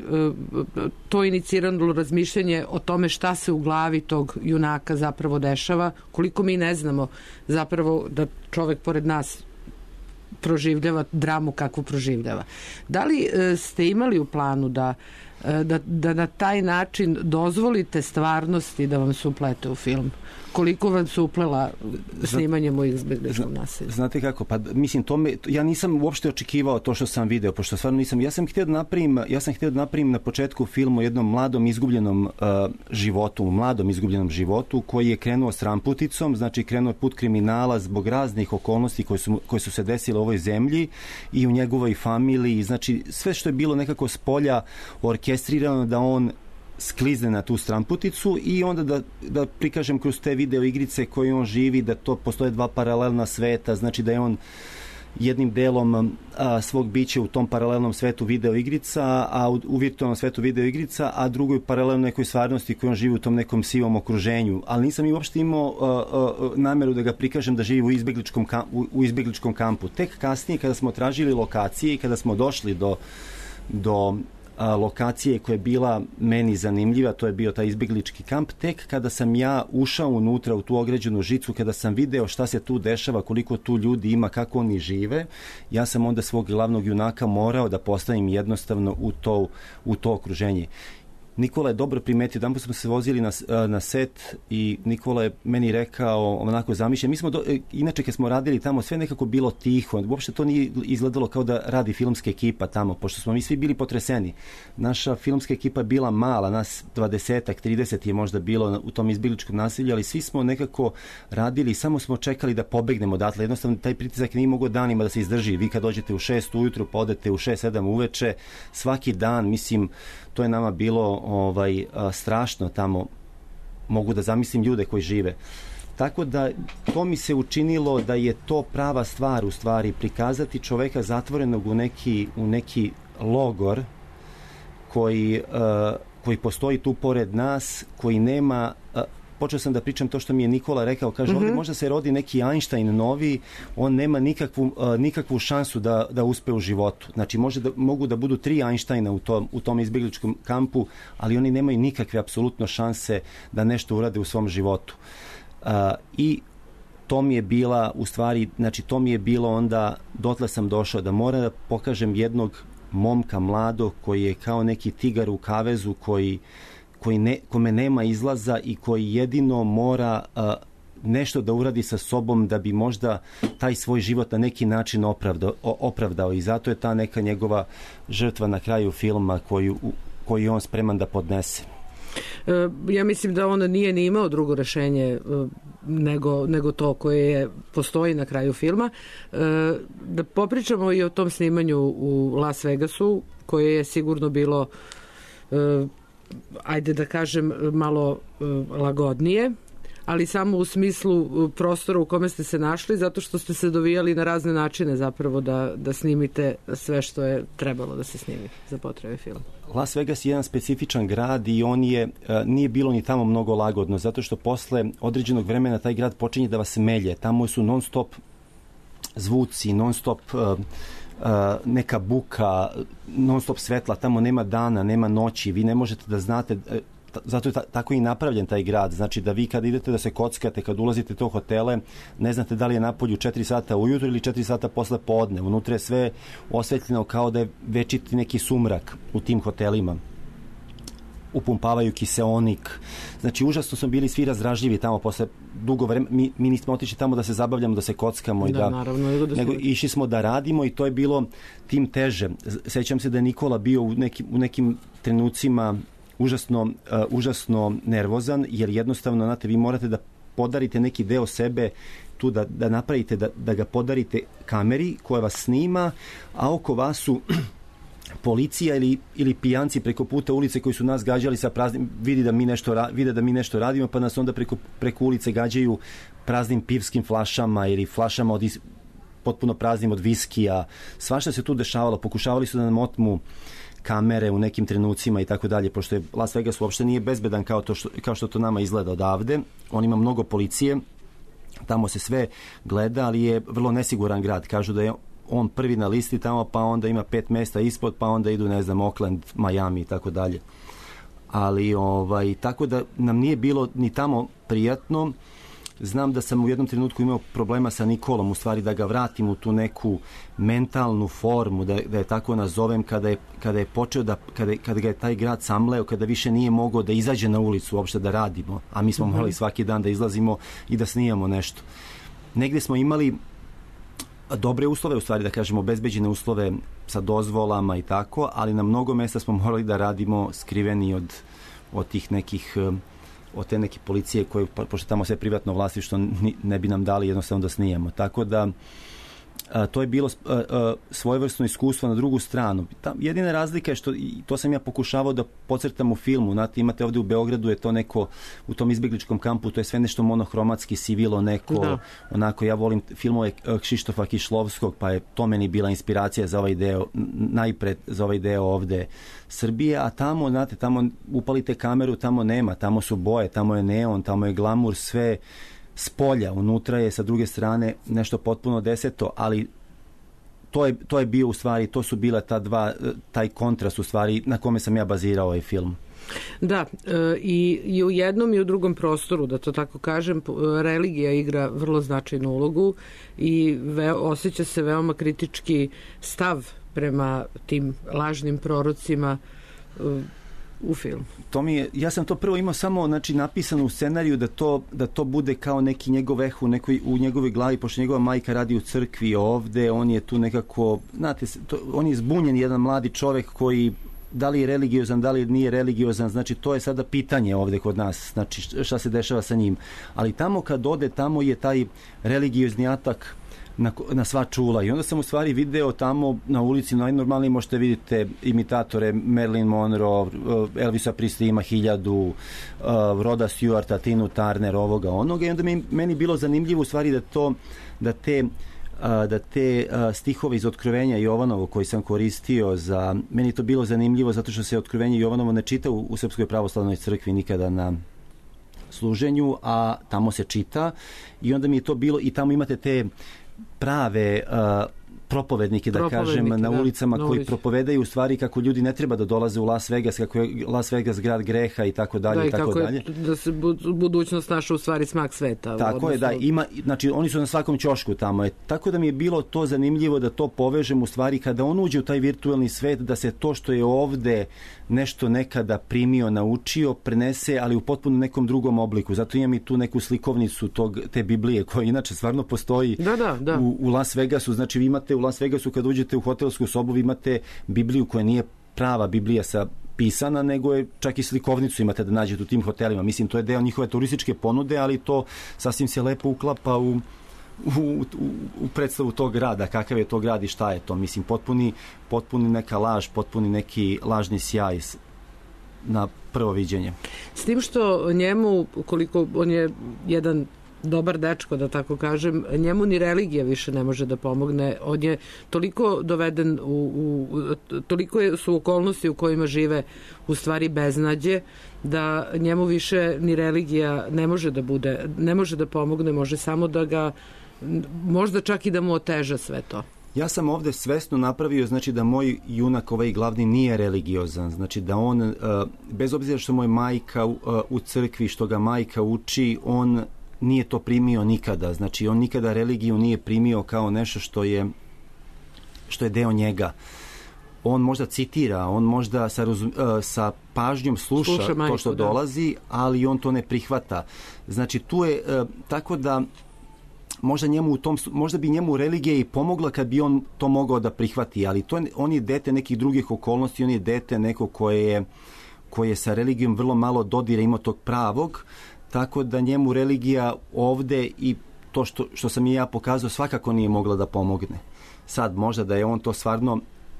to inicirano razmišljanje o tome šta se u glavi tog junaka zapravo dešava, koliko mi ne znamo zapravo da čovek pored nas proživljava dramu kakvu proživljava. Da li ste imali u planu da Da, da na taj način dozvolite stvarnosti da vam se uplete u film? Koliko vam se uplela snimanjem u izbegličkom naselju? Znate kako, pa mislim, to me, ja nisam uopšte očekivao to što sam video, pošto stvarno nisam, ja sam htio da napravim, ja sam htio da napravim na početku filmu o jednom mladom izgubljenom uh, životu, mladom izgubljenom životu koji je krenuo s ramputicom, znači krenuo put kriminala zbog raznih okolnosti koje su, koje su se desile u ovoj zemlji i u njegovoj familiji, znači sve što je bilo nekako s polja orkestrirano da on sklizne na tu stramputicu i onda da, da prikažem kroz te video igrice koje on živi, da to postoje dva paralelna sveta, znači da je on jednim delom a, svog bića u tom paralelnom svetu video igrica, a u, u virtualnom svetu video igrica, a drugoj paralelnoj nekoj stvarnosti koju on živi u tom nekom sivom okruženju. Ali nisam i uopšte imao a, a, nameru da ga prikažem da živi u izbegličkom, kam, u, u izbegličkom kampu. Tek kasnije kada smo tražili lokacije i kada smo došli do, do A, lokacije koja je bila meni zanimljiva, to je bio taj izbeglički kamp, tek kada sam ja ušao unutra u tu ograđenu žicu, kada sam video šta se tu dešava, koliko tu ljudi ima, kako oni žive, ja sam onda svog glavnog junaka morao da postavim jednostavno u to, u to okruženje. Nikola je dobro primetio, jedan put smo se vozili na, na set i Nikola je meni rekao, onako zamišljen, mi smo, do, inače kad smo radili tamo, sve nekako bilo tiho, uopšte to nije izgledalo kao da radi filmska ekipa tamo, pošto smo mi svi bili potreseni. Naša filmska ekipa je bila mala, nas dvadesetak, trideset je možda bilo u tom izbegličkom naselju, ali svi smo nekako radili, samo smo čekali da pobegnemo odatle, jednostavno taj pritisak nije mogao danima da se izdrži. Vi kad dođete u šest ujutru, pa odete u šest, sedam uveče, svaki dan, mislim, to je nama bilo ovaj a, strašno tamo, mogu da zamislim ljude koji žive. Tako da to mi se učinilo da je to prava stvar, u stvari prikazati čoveka zatvorenog u neki, u neki logor koji, a, koji postoji tu pored nas, koji nema, a, počeo sam da pričam to što mi je Nikola rekao, kaže, mm-hmm. ovdje možda se rodi neki Einstein novi, on nema nikakvu, uh, nikakvu šansu da, da uspe u životu. Znači, može da, mogu da budu tri Einsteina u tom, u tom izbegličkom kampu, ali oni nemaju nikakve apsolutno šanse da nešto urade u svom životu. Uh, I to mi je bila, u stvari, znači, to mi je bilo onda, dotle sam došao, da moram da pokažem jednog momka mladog koji je kao neki tigar u kavezu, koji koji ne, kome nema izlaza i koji jedino mora a, nešto da uradi sa sobom da bi možda taj svoj život na neki način opravdao, opravdao. I zato je ta neka njegova žrtva na kraju filma koju, koju je on spreman da podnese. Ja mislim da on nije ni imao drugo rešenje nego, nego to koje je, postoji na kraju filma. Da popričamo i o tom snimanju u Las Vegasu, koje je sigurno bilo, ajde da kažem, malo lagodnije, ali samo u smislu prostora u kome ste se našli, zato što ste se dovijali na razne načine zapravo da, da snimite sve što je trebalo da se snimi za potrebe filma. Las Vegas je jedan specifičan grad i on je, nije bilo ni tamo mnogo lagodno, zato što posle određenog vremena taj grad počinje da vas melje. Tamo su non stop zvuci, non stop neka buka, non stop svetla, tamo nema dana, nema noći, vi ne možete da znate, zato je ta, tako i napravljen taj grad, znači da vi kad idete da se kockate, kad ulazite u to hotele, ne znate da li je napolju četiri sata ujutro ili četiri sata posle podne, unutra je sve osvetljeno kao da je večiti neki sumrak u tim hotelima, upumpavaju kiseonik, znači užasno smo bili svi razdražljivi tamo posle dugo vremena, mi, mi nismo otišli tamo da se zabavljamo, da se kockamo, da, i da, naravno, nego, da nego išli smo da radimo i to je bilo tim teže. Sećam se da je Nikola bio u nekim, u nekim trenucima užasno, uh, užasno nervozan, jer jednostavno, znate, vi morate da podarite neki deo sebe tu, da, da napravite, da, da ga podarite kameri koja vas snima, a oko vas su policija ili, ili pijanci preko puta ulice koji su nas gađali sa praznim, vidi da mi nešto, vide da mi nešto radimo, pa nas onda preko, preko ulice gađaju praznim pivskim flašama ili flašama od is, potpuno praznim od viskija. Svašta se tu dešavalo, pokušavali su da nam otmu kamere u nekim trenucima i tako dalje, pošto je Las Vegas uopšte nije bezbedan kao, to što, kao što to nama izgleda odavde. On ima mnogo policije, tamo se sve gleda, ali je vrlo nesiguran grad. Kažu da je on prvi na listi tamo, pa onda ima pet mesta ispod, pa onda idu, ne znam, Oakland, Miami i tako dalje. Ali, ovaj, tako da nam nije bilo ni tamo prijatno. Znam da sam u jednom trenutku imao problema sa Nikolom, u stvari da ga vratim u tu neku mentalnu formu, da, da je tako nazovem, kada je, kada je počeo da, kada, kada ga je taj grad samleo, kada više nije mogao da izađe na ulicu uopšte da radimo, a mi smo morali svaki dan da izlazimo i da snijamo nešto. Negde smo imali dobre uslove, u stvari da kažemo bezbeđene uslove sa dozvolama i tako, ali na mnogo mesta smo morali da radimo skriveni od, od tih nekih, od te neke policije koje, pošto tamo sve privatno vlasništvo, ne bi nam dali jednostavno da snijemo. Tako da a, to je bilo a, a, svojevrsno iskustvo na drugu stranu. Ta, jedina razlika je što, i to sam ja pokušavao da podcrtam u filmu, znate, imate ovde u Beogradu je to neko, u tom izbjegličkom kampu, to je sve nešto monohromatski, sivilo, neko, da. Onako, ja volim filmove Kšištofa Kišlovskog, pa je to meni bila inspiracija za ovaj deo, najpred za ovaj deo ovde Srbije, a tamo, znate, tamo upalite kameru, tamo nema, tamo su boje, tamo je neon, tamo je glamur, sve s polja, unutra je sa druge strane nešto potpuno deseto, ali to je, to je bio u stvari, to su bila ta dva, taj kontrast u stvari na kome sam ja bazirao ovaj film. Da, i, i u jednom i u drugom prostoru, da to tako kažem, religija igra vrlo značajnu ulogu i ve, osjeća se veoma kritički stav prema tim lažnim prorocima u filmu. To mi je, ja sam to prvo imao samo, znači, napisano u scenariju da to, da to bude kao neki njegov eh u, nekoj, u njegovoj glavi, pošto njegova majka radi u crkvi ovde, on je tu nekako, znate, to, on je zbunjen jedan mladi čovek koji da li je religiozan, da li nije religiozan, znači to je sada pitanje ovde kod nas, znači šta se dešava sa njim. Ali tamo kad ode, tamo je taj religiozni atak na, na sva čula i onda sam u stvari video tamo na ulici, najnormalnije možete vidite imitatore Marilyn Monroe, Elvisa Presley ima hiljadu, uh, Roda Stewarta, Tinu Turner, ovoga, onoga i onda mi, meni bilo zanimljivo u stvari da to, da te da te stihove iz Otkrovenja Jovanovo koji sam koristio za, meni to bilo zanimljivo zato što se Otkrovenje Jovanovo ne čita u, u Srpskoj pravoslavnoj crkvi nikada na služenju, a tamo se čita i onda mi je to bilo i tamo imate te prave uh, propovednike, da kažem, na ulicama da, koji ulici. Propovedaju u stvari kako ljudi ne treba da dolaze u Las Vegas, kako je Las Vegas grad greha i tako dalje. Da, i tako dalje. Je, da se budućnost naša u stvari smak sveta. Tako odnosno... je, da. Ima, znači, oni su na svakom ćošku tamo. Je. Tako da mi je bilo to zanimljivo da to povežem u stvari kada on uđe u taj virtuelni svet, da se to što je ovde nešto nekada primio, naučio, prenese, ali u potpuno nekom drugom obliku. Zato imam i tu neku slikovnicu tog, te Biblije koja inače stvarno postoji da, da, da. U, u Las Vegasu. Znači vi imate u Las Vegasu kad uđete u hotelsku sobu vi imate Bibliju koja nije prava Biblija sa pisana, nego je čak i slikovnicu imate da nađete u tim hotelima. Mislim, to je deo njihove turističke ponude, ali to sasvim se lepo uklapa u U, u, u predstavu tog grada, kakav je to grad i šta je to. Mislim, potpuni, potpuni neka laž, potpuni neki lažni sjaj na prvo viđenje. S tim što njemu, koliko on je jedan dobar dečko, da tako kažem, njemu ni religija više ne može da pomogne. On je toliko doveden u, u toliko su okolnosti u kojima žive u stvari beznađe, da njemu više ni religija ne može da bude, ne može da pomogne, može samo da ga možda čak i da mu oteža sve to. Ja sam ovde svesno napravio, znači da moj junak, ovaj glavni, nije religiozan, znači da on, uh, bez obzira što moj majka uh, u crkvi, što ga majka uči, on nije to primio nikada, znači on nikada religiju nije primio kao nešto što je, što je deo njega. On možda citira, on možda sa, razum, uh, sa pažnjom sluša, sluša majku, to što da. dolazi, ali on to ne prihvata. Znači tu je, uh, tako da možda, njemu u tom, možda bi njemu religija i pomogla kad bi on to mogao da prihvati, ali to, on je dete nekih drugih okolnosti, on je dete neko koje je, koje je sa religijom vrlo malo dodira, ima tog pravog, tako da njemu religija ovde i to što, što sam i ja pokazao svakako nije mogla da pomogne. Sad možda da je on to stvarno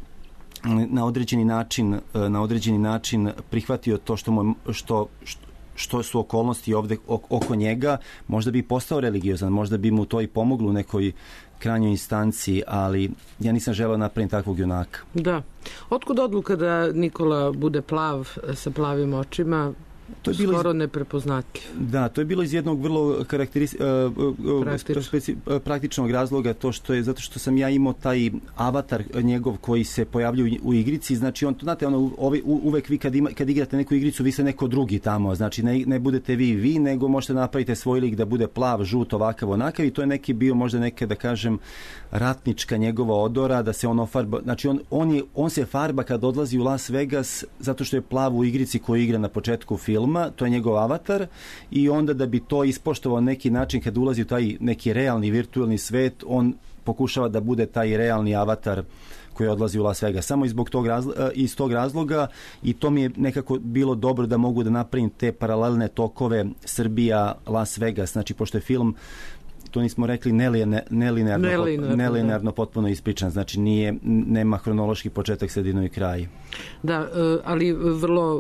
na određeni način, na određeni način prihvatio to što, mu, što, što što su okolnosti ovde oko njega, možda bi postao religiozan, možda bi mu to i pomoglo u nekoj krajnjoj instanciji, ali ja nisam želeo napraviti takvog junaka. Da. Otkud odluka da Nikola bude plav sa plavim očima? To je bilo skoro iz... neprepoznatljiv. Da, to je bilo iz jednog vrlo karakteris... Praktično. speci... praktičnog razloga, to što je, zato što sam ja imao taj avatar njegov koji se pojavljuje u igrici, znači on, znate, ono, ovi, uvek vi kad, ima, kad igrate neku igricu, vi ste neko drugi tamo, znači ne, ne budete vi vi, nego možete napraviti svoj lik da bude plav, žut, ovakav, onakav, i to je neki bio možda neke, da kažem, ratnička njegova odora, da se on ofarba, znači on, on, je, on se farba kad odlazi u Las Vegas zato što je plav u igrici koju igra na početku filma, to je njegov avatar, i onda da bi to ispoštovao neki način kad ulazi u taj neki realni virtualni svet, on pokušava da bude taj realni avatar koji odlazi u Las Vegas. Samo iz tog, razloga, iz tog razloga, i to mi je nekako bilo dobro da mogu da napravim te paralelne tokove Srbija-Las Vegas, znači pošto je film, to nismo rekli, nelinearno, nelinearno, nelinearno potpuno ispričan, znači nije, nema hronološki početak, sredinu i kraj. Da, ali vrlo,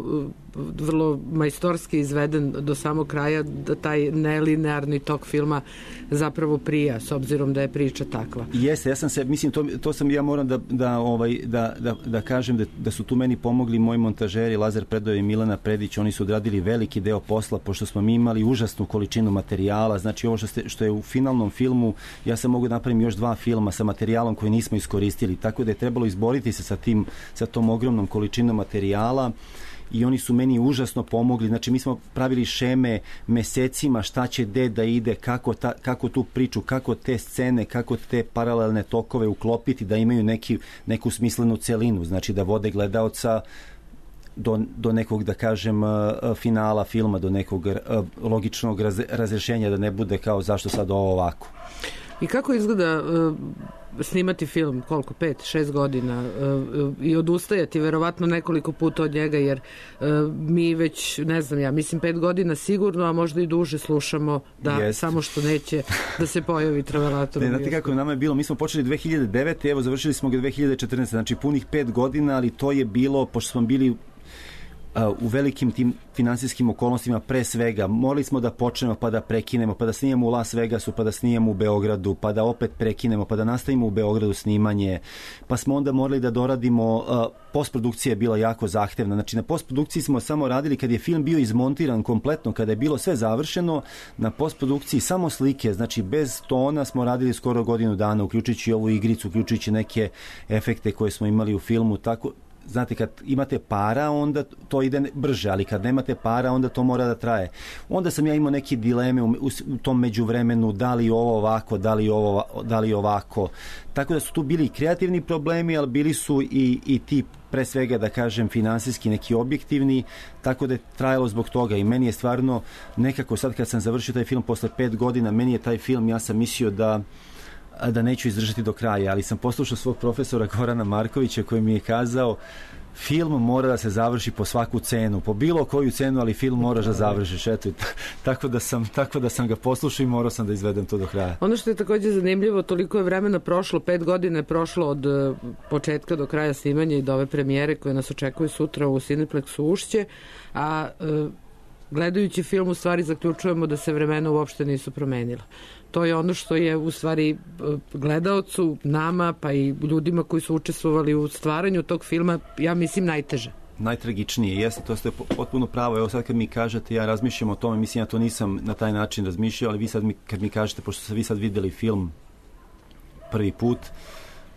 vrlo majstorski izveden do samog kraja, da taj nelinearni tok filma zapravo prija, s obzirom da je priča takva. Jeste, ja sam se, mislim, to, to sam, ja moram da, da, ovaj, da, da, da kažem da, da su tu meni pomogli moji montažeri, Lazar Predojev i Milana Predić, oni su odradili veliki deo posla, pošto smo mi imali užasnu količinu materijala, znači ovo što, ste, što je u finalnom filmu, ja sam mogu da napravim još dva filma sa materijalom koji nismo iskoristili, tako da je trebalo izboriti se sa tim, sa tom ogromnom količinom materijala, i oni su meni užasno pomogli. Znači mi smo pravili šeme mesecima šta će gde da ide, kako, ta, kako tu priču, kako te scene, kako te paralelne tokove uklopiti da imaju neki, neku smislenu celinu, znači da vode gledaoca do, do nekog, da kažem, finala filma, do nekog logičnog raz, razrešenja, da ne bude kao zašto sad ovo ovako. I kako izgleda uh, snimati film, koliko, pet, šest godina uh, i odustajati verovatno nekoliko puta od njega, jer uh, mi već, ne znam ja, mislim pet godina sigurno, a možda i duže slušamo da Jest. samo što neće da se pojavi Travelator. Ne, znate kako nama je bilo, mi smo počeli dve hiljade devete, evo završili smo ga dve hiljade četrnaeste, znači punih pet godina, ali to je bilo, pošto smo bili u velikim tim finansijskim okolnostima, pre svega morali smo da počnemo pa da prekinemo, pa da snimamo u Las Vegasu, pa da snimamo u Beogradu, pa da opet prekinemo, pa da nastavimo u Beogradu snimanje, pa smo onda morali da doradimo, postprodukcija je bila jako zahtevna, znači na postprodukciji smo samo radili kad je film bio izmontiran kompletno, kada je bilo sve završeno, na postprodukciji samo slike, znači bez tona smo radili skoro godinu dana, uključujući ovu igricu, uključujući neke efekte koje smo imali u filmu, tako. Znate, kad imate para, onda to ide brže, ali kad nemate para, onda to mora da traje. Onda sam ja imao neke dileme u, u, u tom međuvremenu, da li ovo ovako, da li ovo, da li ovako. Tako da su tu bili i kreativni problemi, ali bili su i, i ti, pre svega, da kažem, finansijski, neki objektivni, tako da je trajalo zbog toga. I meni je stvarno nekako, sad kad sam završio taj film posle pet godina, meni je taj film, ja sam mislio da da neću izdržati do kraja, ali sam poslušao svog profesora Gorana Markovića koji mi je kazao, film mora da se završi po svaku cenu, po bilo koju cenu, ali film moraš da završiš. Eto, tako da sam, tako da sam ga poslušao i morao sam da izvedem to do kraja. Ono što je također zanimljivo, toliko je vremena prošlo, pet godina je prošlo od početka do kraja snimanja i do ove premijere koje nas očekuju sutra u Cineplexu Ušće, a gledajući film u stvari zaključujemo da se vremena uopšte nisu promenila. To je ono što je u stvari gledaocu, nama, pa i ljudima koji su učestvovali u stvaranju tog filma, ja mislim, najteže. Najtragičnije, jeste, to ste potpuno pravo. Evo sad kad mi kažete, ja razmišljam o tome, mislim, ja to nisam na taj način razmišljao, ali vi sad mi, kad mi kažete, pošto ste vi sad videli film prvi put,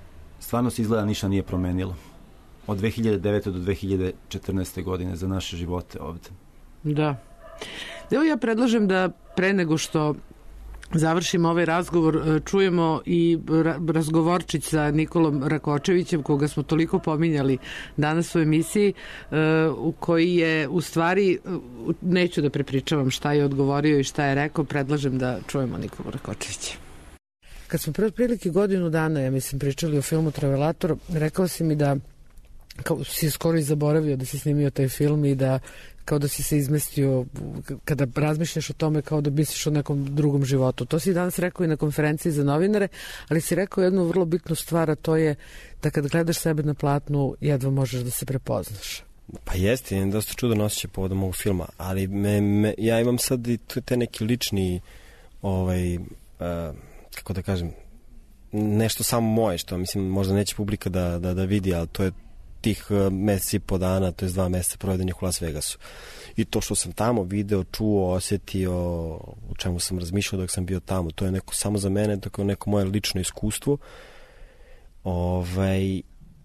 stvarno se izgleda ništa nije promenilo. Od dve hiljade devete do dve hiljade četrnaeste godine za naše živote ovde. Da. Evo ja predlažem da pre nego što završimo ovaj razgovor, čujemo i razgovorčić sa Nikolom Rakočevićem, koga smo toliko pominjali danas u emisiji, u koji je u stvari, neću da prepričavam šta je odgovorio i šta je rekao, predlažem da čujemo Nikolu Rakočevića. Kad smo pre otprilike godinu dana, ja mislim, pričali o filmu Travelator, rekao si mi da kao si skoro i zaboravio da si snimio taj film i da kao da si se izmestio, kada razmišljaš o tome kao da misliš o nekom drugom životu. To si danas rekao i na konferenciji za novinare, ali si rekao jednu vrlo bitnu stvar, a to je da kad gledaš sebe na platnu, jedva možeš da se prepoznaš. Pa jeste, imam dosta čudan osjećaj povodom ovog filma, ali me, me, ja imam sad i te neki lični, ovaj, uh, kako da kažem, nešto samo moje, što mislim možda neće publika da, da, da vidi, ali to je tih meseci i po dana, to je dva meseca provedenih u Las Vegasu. I to što sam tamo video, čuo, osjetio, o čemu sam razmišljao dok sam bio tamo, to je neko samo za mene, to je neko moje lično iskustvo. Ovaj,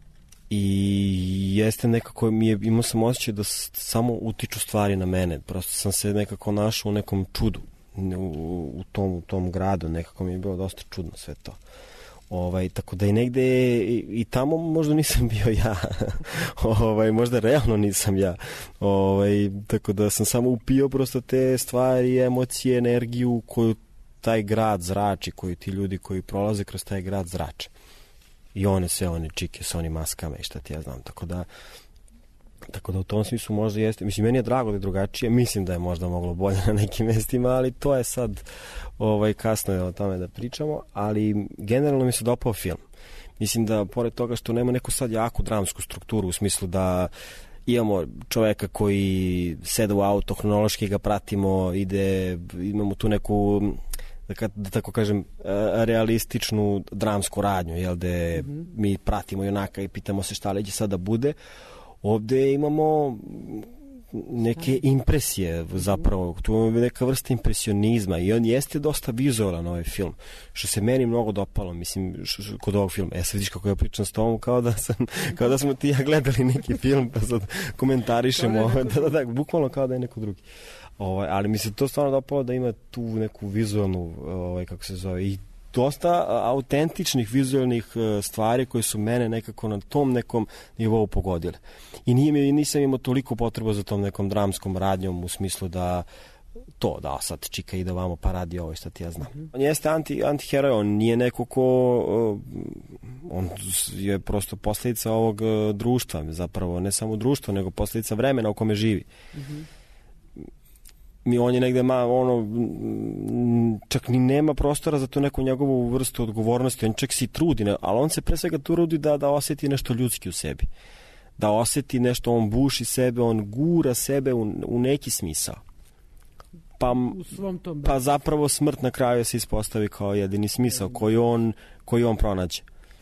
i jeste nekako, mi je, imao sam osjećaj da samo utiču stvari na mene. Prosto sam se nekako našao u nekom čudu u, u, tom, u tom gradu, nekako mi je bilo dosta čudno sve to. Ovaj, tako da i negde i, i tamo možda nisam bio ja. ovaj, možda realno nisam ja. Ovaj, tako da sam samo upio prosto te stvari, emocije, energiju koju taj grad zrači, koju ti ljudi koji prolaze kroz taj grad zrače. I one sve, one čike sa onim maskama i šta ti ja znam. Tako da Tako da u tom smislu možda jeste, mislim, meni je drago da je drugačije, mislim da je možda moglo bolje na nekim mestima, ali to je sad ovaj, kasno je o tome da pričamo, ali generalno mi se dopao film. Mislim da, pored toga što nema neku sad jaku dramsku strukturu, u smislu da imamo čoveka koji sede u auto, hronološki ga pratimo, ide, imamo tu neku, da, da tako kažem, realističnu dramsku radnju, jel, da mm-hmm. mi pratimo junaka i pitamo se šta li će sada bude. Ovde imamo neke impresije, zapravo, tu imamo neka vrsta impresionizma i on jeste dosta vizualan ovaj film, što se meni mnogo dopalo, mislim, š, š, kod ovog filma. E sad vidiš kako ja pričam s tobom, kao da, sam, kao da smo ti ja gledali neki film, pa sad komentarišemo, da, da, da, bukvalno kao da je neko drugi. Ovaj, ali mi se to stvarno dopalo da ima tu neku vizualnu, ovaj, kako se zove, i dosta autentičnih vizualnih stvari koje su mene nekako na tom nekom nivou pogodile. I nije mi, nisam imao toliko potrebu za tom nekom dramskom radnjom u smislu da to, da sad čika ide vamo pa radi ovo i šta ti ja znam. Mm-hmm. On jeste anti, antiheroj, on nije neko ko, on je prosto posljedica ovog društva, zapravo ne samo društva, nego posljedica vremena u kome živi. Mm-hmm. Mi on je negde ma, ono, čak ni nema prostora za tu neku njegovu vrstu odgovornosti, on čak se i trudi, ne, ali on se pre svega trudi da, da osjeti nešto ljudski u sebi. Da osjeti nešto, on buši sebe, on gura sebe u, u neki smisao. Pa, pa zapravo smrt na kraju se ispostavi kao jedini smisao koji on, koji on pronađe.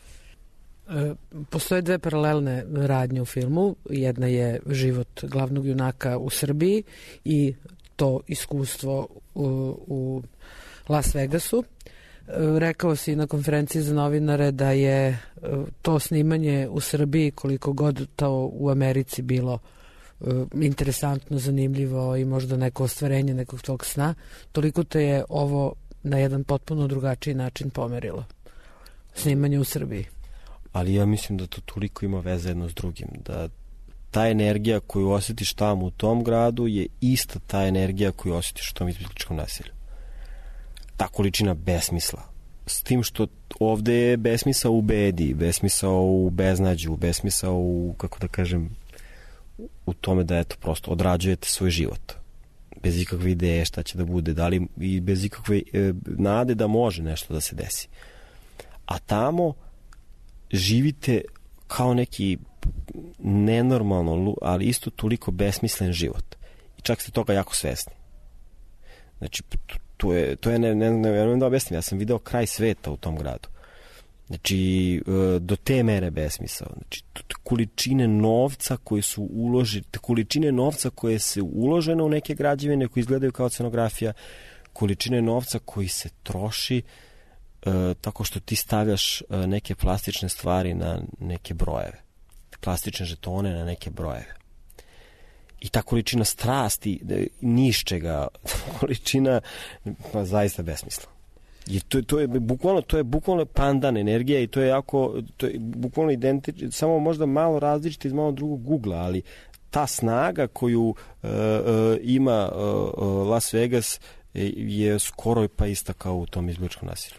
E, postoje dve paralelne radnje u filmu. Jedna je život glavnog junaka u Srbiji i to iskustvo u, u Las Vegasu. Rekao si na konferenciji za novinare da je to snimanje u Srbiji, koliko god to u Americi bilo interesantno, zanimljivo i možda neko ostvarenje nekog tvog sna, toliko te je ovo na jedan potpuno drugačiji način pomerilo. Snimanje u Srbiji. Ali ja mislim da to toliko ima veze jedno s drugim, da ta energija koju osjetiš tamo u tom gradu je ista ta energija koju osjetiš u tom izbjegličkom naselju. Ta količina besmisla. S tim što ovde je besmisao u bedi, besmisao u beznađu, besmisao u, kako da kažem, u tome da eto prosto odrađujete svoj život. Bez ikakve ideje šta će da bude, da li i bez ikakve e, nade da može nešto da se desi. A tamo živite kao neki nenormalno, ali isto toliko besmislen život. I čak ste toga jako svesni. Znači, to je, to je ne, ne, ne, ne, ne da objasnim, ja sam video kraj sveta u tom gradu. Znači, do te mere besmisao. Znači, količine novca koje su uložene, količine novca koje se uložene u neke građevine koje izgledaju kao scenografija, količine novca koji se troši tako što ti stavljaš uh, neke plastične stvari na neke brojeve. Plastične žetone na neke brojeve. I ta količina strasti, nišćega, količina, pa zaista besmisla. I to, to je bukvalno, to je bukvalno pandan energija i to je jako, to je bukvalno identično, samo možda malo različite iz malo drugog Google, ali ta snaga koju uh, uh, ima uh, Las Vegas je skoro pa ista kao u tom izbjegličkom nasilju.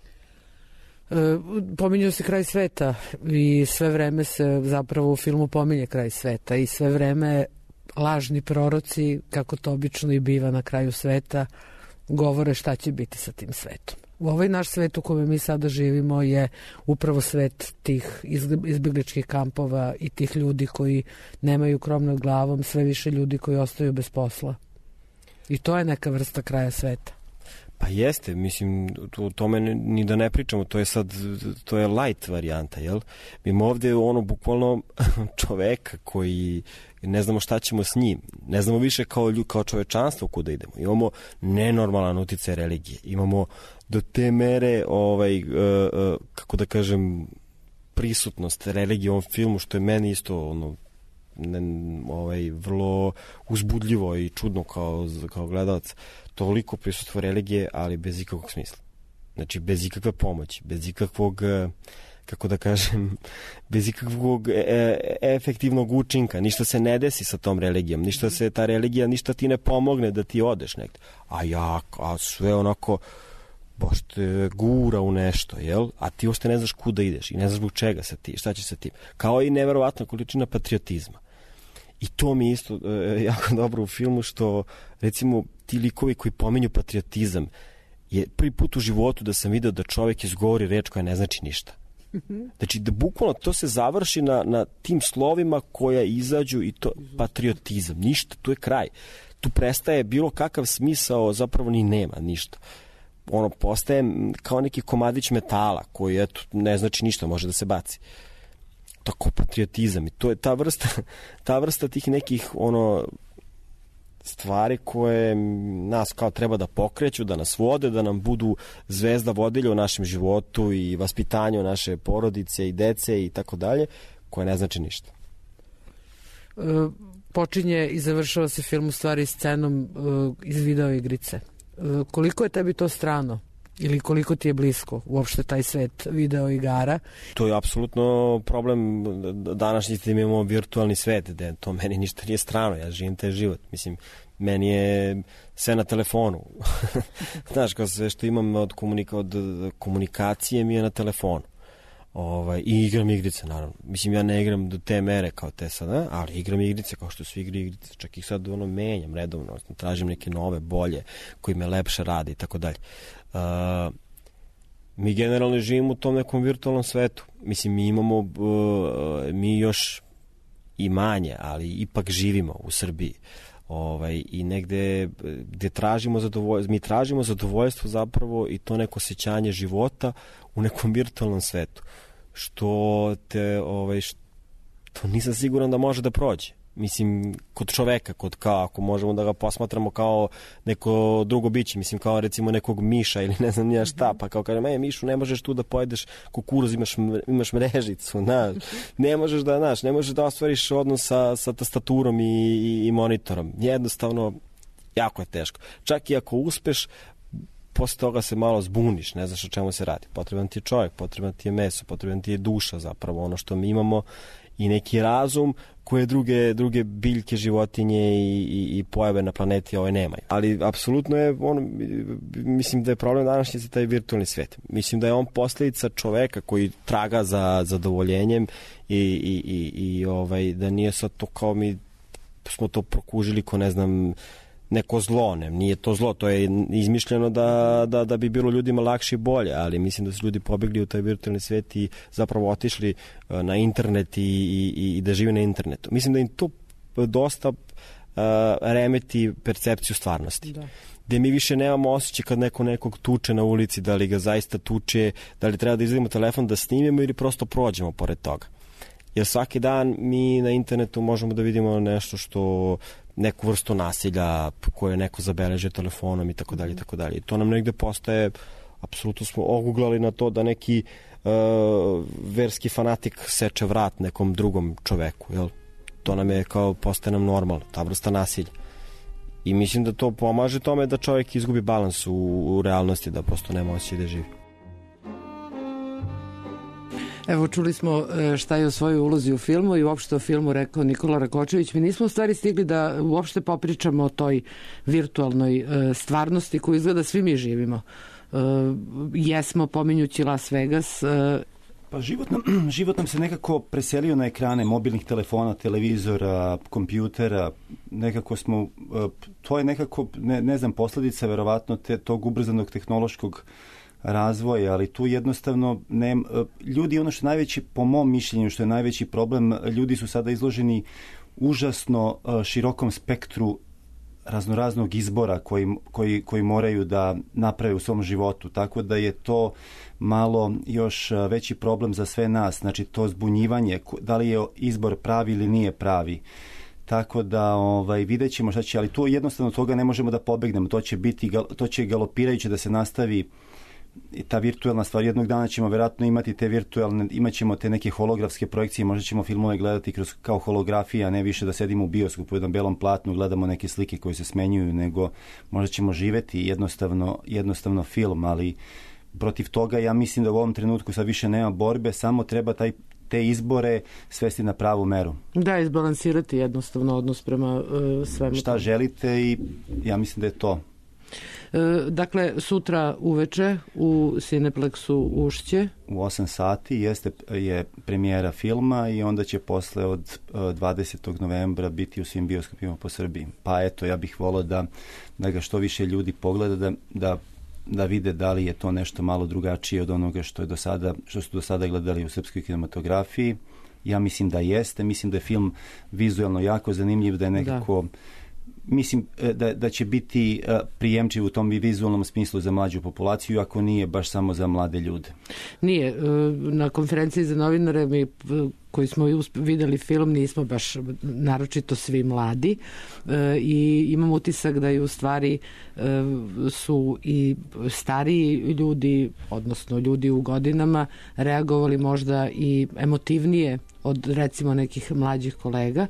Pominjao se kraj sveta i sve vreme se zapravo u filmu pominje kraj sveta i sve vreme lažni proroci, kako to obično i biva na kraju sveta, govore šta će biti sa tim svetom. U ovaj naš svet u kome mi sada živimo je upravo svet tih izbjegličkih kampova i tih ljudi koji nemaju krov nad glavom, sve više ljudi koji ostaju bez posla. I to je neka vrsta kraja sveta. Pa jeste, mislim, o tome ni da ne pričamo, to je sad, to je light varijanta, jel? Mi imamo ovdje ono bukvalno čoveka koji ne znamo šta ćemo s njim, ne znamo više kao, ljud, kao čovečanstvo kuda idemo, imamo nenormalan uticaj religije, imamo do te mere, ovaj, uh, uh, kako da kažem, prisutnost religije u ovom filmu, što je meni isto ono, ne, ovaj, vrlo uzbudljivo i čudno kao, kao gledalac, toliko prisustvo religije, ali bez ikakvog smisla. Znači, bez ikakve pomoći, bez ikakvog, kako da kažem, bez ikakvog e, efektivnog učinka. Ništa se ne desi sa tom religijom, ništa se ta religija, ništa ti ne pomogne da ti odeš negde. A ja, a sve onako, baš te gura u nešto, jel? A ti uopšte ne znaš kuda ideš i ne znaš zbog čega sa ti, šta će sa tim. Kao i neverovatna količina patriotizma. I to mi isto e, jako dobro u filmu, što recimo ti likovi koji pominju patriotizam, je prvi put u životu da sam video da čovjek izgovori reč koja ne znači ništa. Znači da bukvalno to se završi na, na tim slovima koja izađu i to patriotizam, ništa, tu je kraj. Tu prestaje bilo kakav smisao, zapravo ni nema ništa. Ono postaje kao neki komadić metala koji eto, ne znači ništa, može da se baci. Tako patriotizam i to je ta vrsta, ta vrsta tih nekih ono stvari koje nas kao treba da pokreću, da nas vode, da nam budu zvezda vodilja u našem životu i vaspitanju naše porodice i dece i tako dalje, koje ne znači ništa. E, počinje i završava se film u stvari scenom e, iz video igrice. E, koliko je tebi to strano? Ili koliko ti je blisko uopšte taj svet video igara? To je apsolutno problem današnjice, da imamo virtualni svet, gde to meni ništa nije strano, ja živim taj život. Mislim, meni je sve na telefonu. Znaš, kao sve što imam od, komunika, od komunikacije mi je na telefonu. Ovaj, i igram igrice, naravno. Mislim, ja ne igram do te mere kao te sada, ali igram igrice kao što svi igri igrice. Čak ih sad ono menjam redovno, tražim neke nove, bolje, koji me lepše rade i tako dalje. Uh, mi generalno živimo u tom nekom virtualnom svetu. Mislim, mi imamo, uh, mi još i manje, ali ipak živimo u Srbiji. Ovaj, i negde gde tražimo zadovoljstvo, mi tražimo zadovoljstvo zapravo i to neko osjećanje života u nekom virtualnom svetu, što te, ovaj, što nisam siguran da može da prođe. Mislim, kod čoveka, kod kao, ako možemo da ga posmatramo kao neko drugo biće, mislim, kao recimo nekog miša ili ne znam nija šta, pa kao kažem, e, mišu, ne možeš tu da pojedeš kukuruz, imaš, imaš mrežicu, znaš, ne možeš da, znaš, ne možeš da ostvariš odnos sa, sa tastaturom i, i, i monitorom. Jednostavno, jako je teško. Čak i ako uspeš, posle toga se malo zbuniš, ne znaš o čemu se radi. Potreban ti je čovjek, potreban ti je meso, potreban ti je duša, zapravo ono što mi imamo, i neki razum koje druge, druge biljke, životinje i, i, i pojave na planeti ovaj nemaju. Ali apsolutno je, ono, mislim da je problem današnjice taj virtualni svet. Mislim da je on posljedica čoveka koji traga za zadovoljenjem i, i, i, i ovaj, da nije sad to kao mi smo to prokužili ko ne znam neko zlo, ne, nije to zlo, to je izmišljeno da, da, da bi bilo ljudima lakše i bolje, ali mislim da su ljudi pobegli u taj virtualni svet i zapravo otišli na internet i, i, i da žive na internetu. Mislim da im to dosta uh, remeti percepciju stvarnosti. Da. Gde mi više nemamo osjećaj kad neko nekog tuče na ulici, da li ga zaista tuče, da li treba da izvedemo telefon da snimimo ili prosto prođemo pored toga. Jer svaki dan mi na internetu možemo da vidimo nešto što neku vrstu nasilja koje neko zabeleže telefonom i tako dalje i tako dalje. I to nam negde postaje apsolutno smo oguglali na to da neki uh, verski fanatik seče vrat nekom drugom čoveku, jel? To nam je kao, postaje nam normalno, ta vrsta nasilja. I mislim da to pomaže tome da čovjek izgubi balans u, u realnosti, da prosto nema osjećaj da živi. Evo, čuli smo šta je o svojoj ulozi u filmu i uopšte o filmu rekao Nikola Rakočević. Mi nismo u stvari stigli da uopšte popričamo o toj virtualnoj stvarnosti koju izgleda svi mi živimo. Jesmo, pominjući Las Vegas. Pa život nam, život nam se nekako preselio na ekrane mobilnih telefona, televizora, kompjutera. Nekako smo, to je nekako, ne, ne znam, posljedica verovatno te, tog ubrzanog tehnološkog razvoja, ali tu jednostavno ne, ljudi, ono što je najveći, po mom mišljenju, što je najveći problem, ljudi su sada izloženi užasno širokom spektru raznoraznog izbora koji, koji, koji moraju da naprave u svom životu, tako da je to malo još veći problem za sve nas, znači to zbunjivanje, da li je izbor pravi ili nije pravi. Tako da ovaj, vidjet ćemo šta će, ali to jednostavno toga ne možemo da pobegnemo, to će biti, to će galopirajuće da se nastavi i ta virtualna stvar. Jednog dana ćemo vjerojatno imati te virtualne, imat ćemo te neke holografske projekcije, možda ćemo filmove gledati kroz, kao holografija, ne više da sedimo u bioskopu u jednom belom platnu, gledamo neke slike koje se smenjuju, nego možda ćemo živeti jednostavno, jednostavno film, ali protiv toga ja mislim da u ovom trenutku sad više nema borbe, samo treba taj, te izbore svesti na pravu meru. Da, izbalansirati jednostavno odnos prema uh, svemu. Šta želite i ja mislim da je to. Dakle, sutra uveče u Cineplexu Ušće. U osam sati jeste, je premijera filma i onda će posle od dvadesetog novembra biti u svim bioskopima po Srbiji. Pa eto, ja bih volio da, da ga što više ljudi pogleda, da, da, da vide da li je to nešto malo drugačije od onoga što, je do sada, što su do sada gledali u srpskoj kinematografiji. Ja mislim da jeste, mislim da je film vizualno jako zanimljiv, da je nekako... Da. Mislim da, da će biti prijemčiv u tom vizualnom smislu za mlađu populaciju, ako nije baš samo za mlade ljude. Nije. Na konferenciji za novinare mi, koji smo videli film, nismo baš naročito svi mladi i imam utisak da je u stvari su i stariji ljudi, odnosno ljudi u godinama, reagovali možda i emotivnije od recimo nekih mlađih kolega.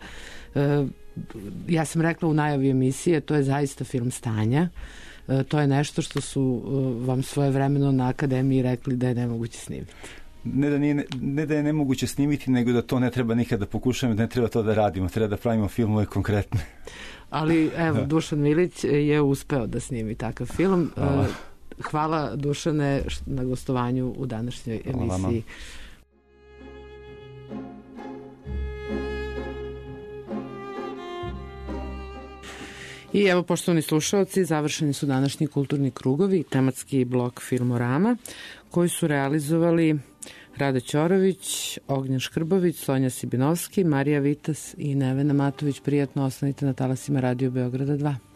Ja sam rekla u najavi emisije, to je zaista film stanja. To je nešto što su vam svojevremeno na akademiji rekli da je nemoguće snimiti. Ne da, nije, ne da je nemoguće snimiti, nego da to ne treba nikada da pokušamo, da ne treba to da radimo, treba da pravimo filmove konkretne. Ali evo, Dušan Milić je uspeo da snimi takav film. Hvala, Hvala Dušane na gostovanju u današnjoj emisiji. I evo, poštovani slušalci, završeni su današnji kulturni krugovi, tematski blok Filmorama, koji su realizovali Rade Ćorović, Ognjen Škrbović, Sonja Sibinovski, Marija Vitas i Nevena Matović. Prijatno, ostanite na talasima Radio Beograda dva.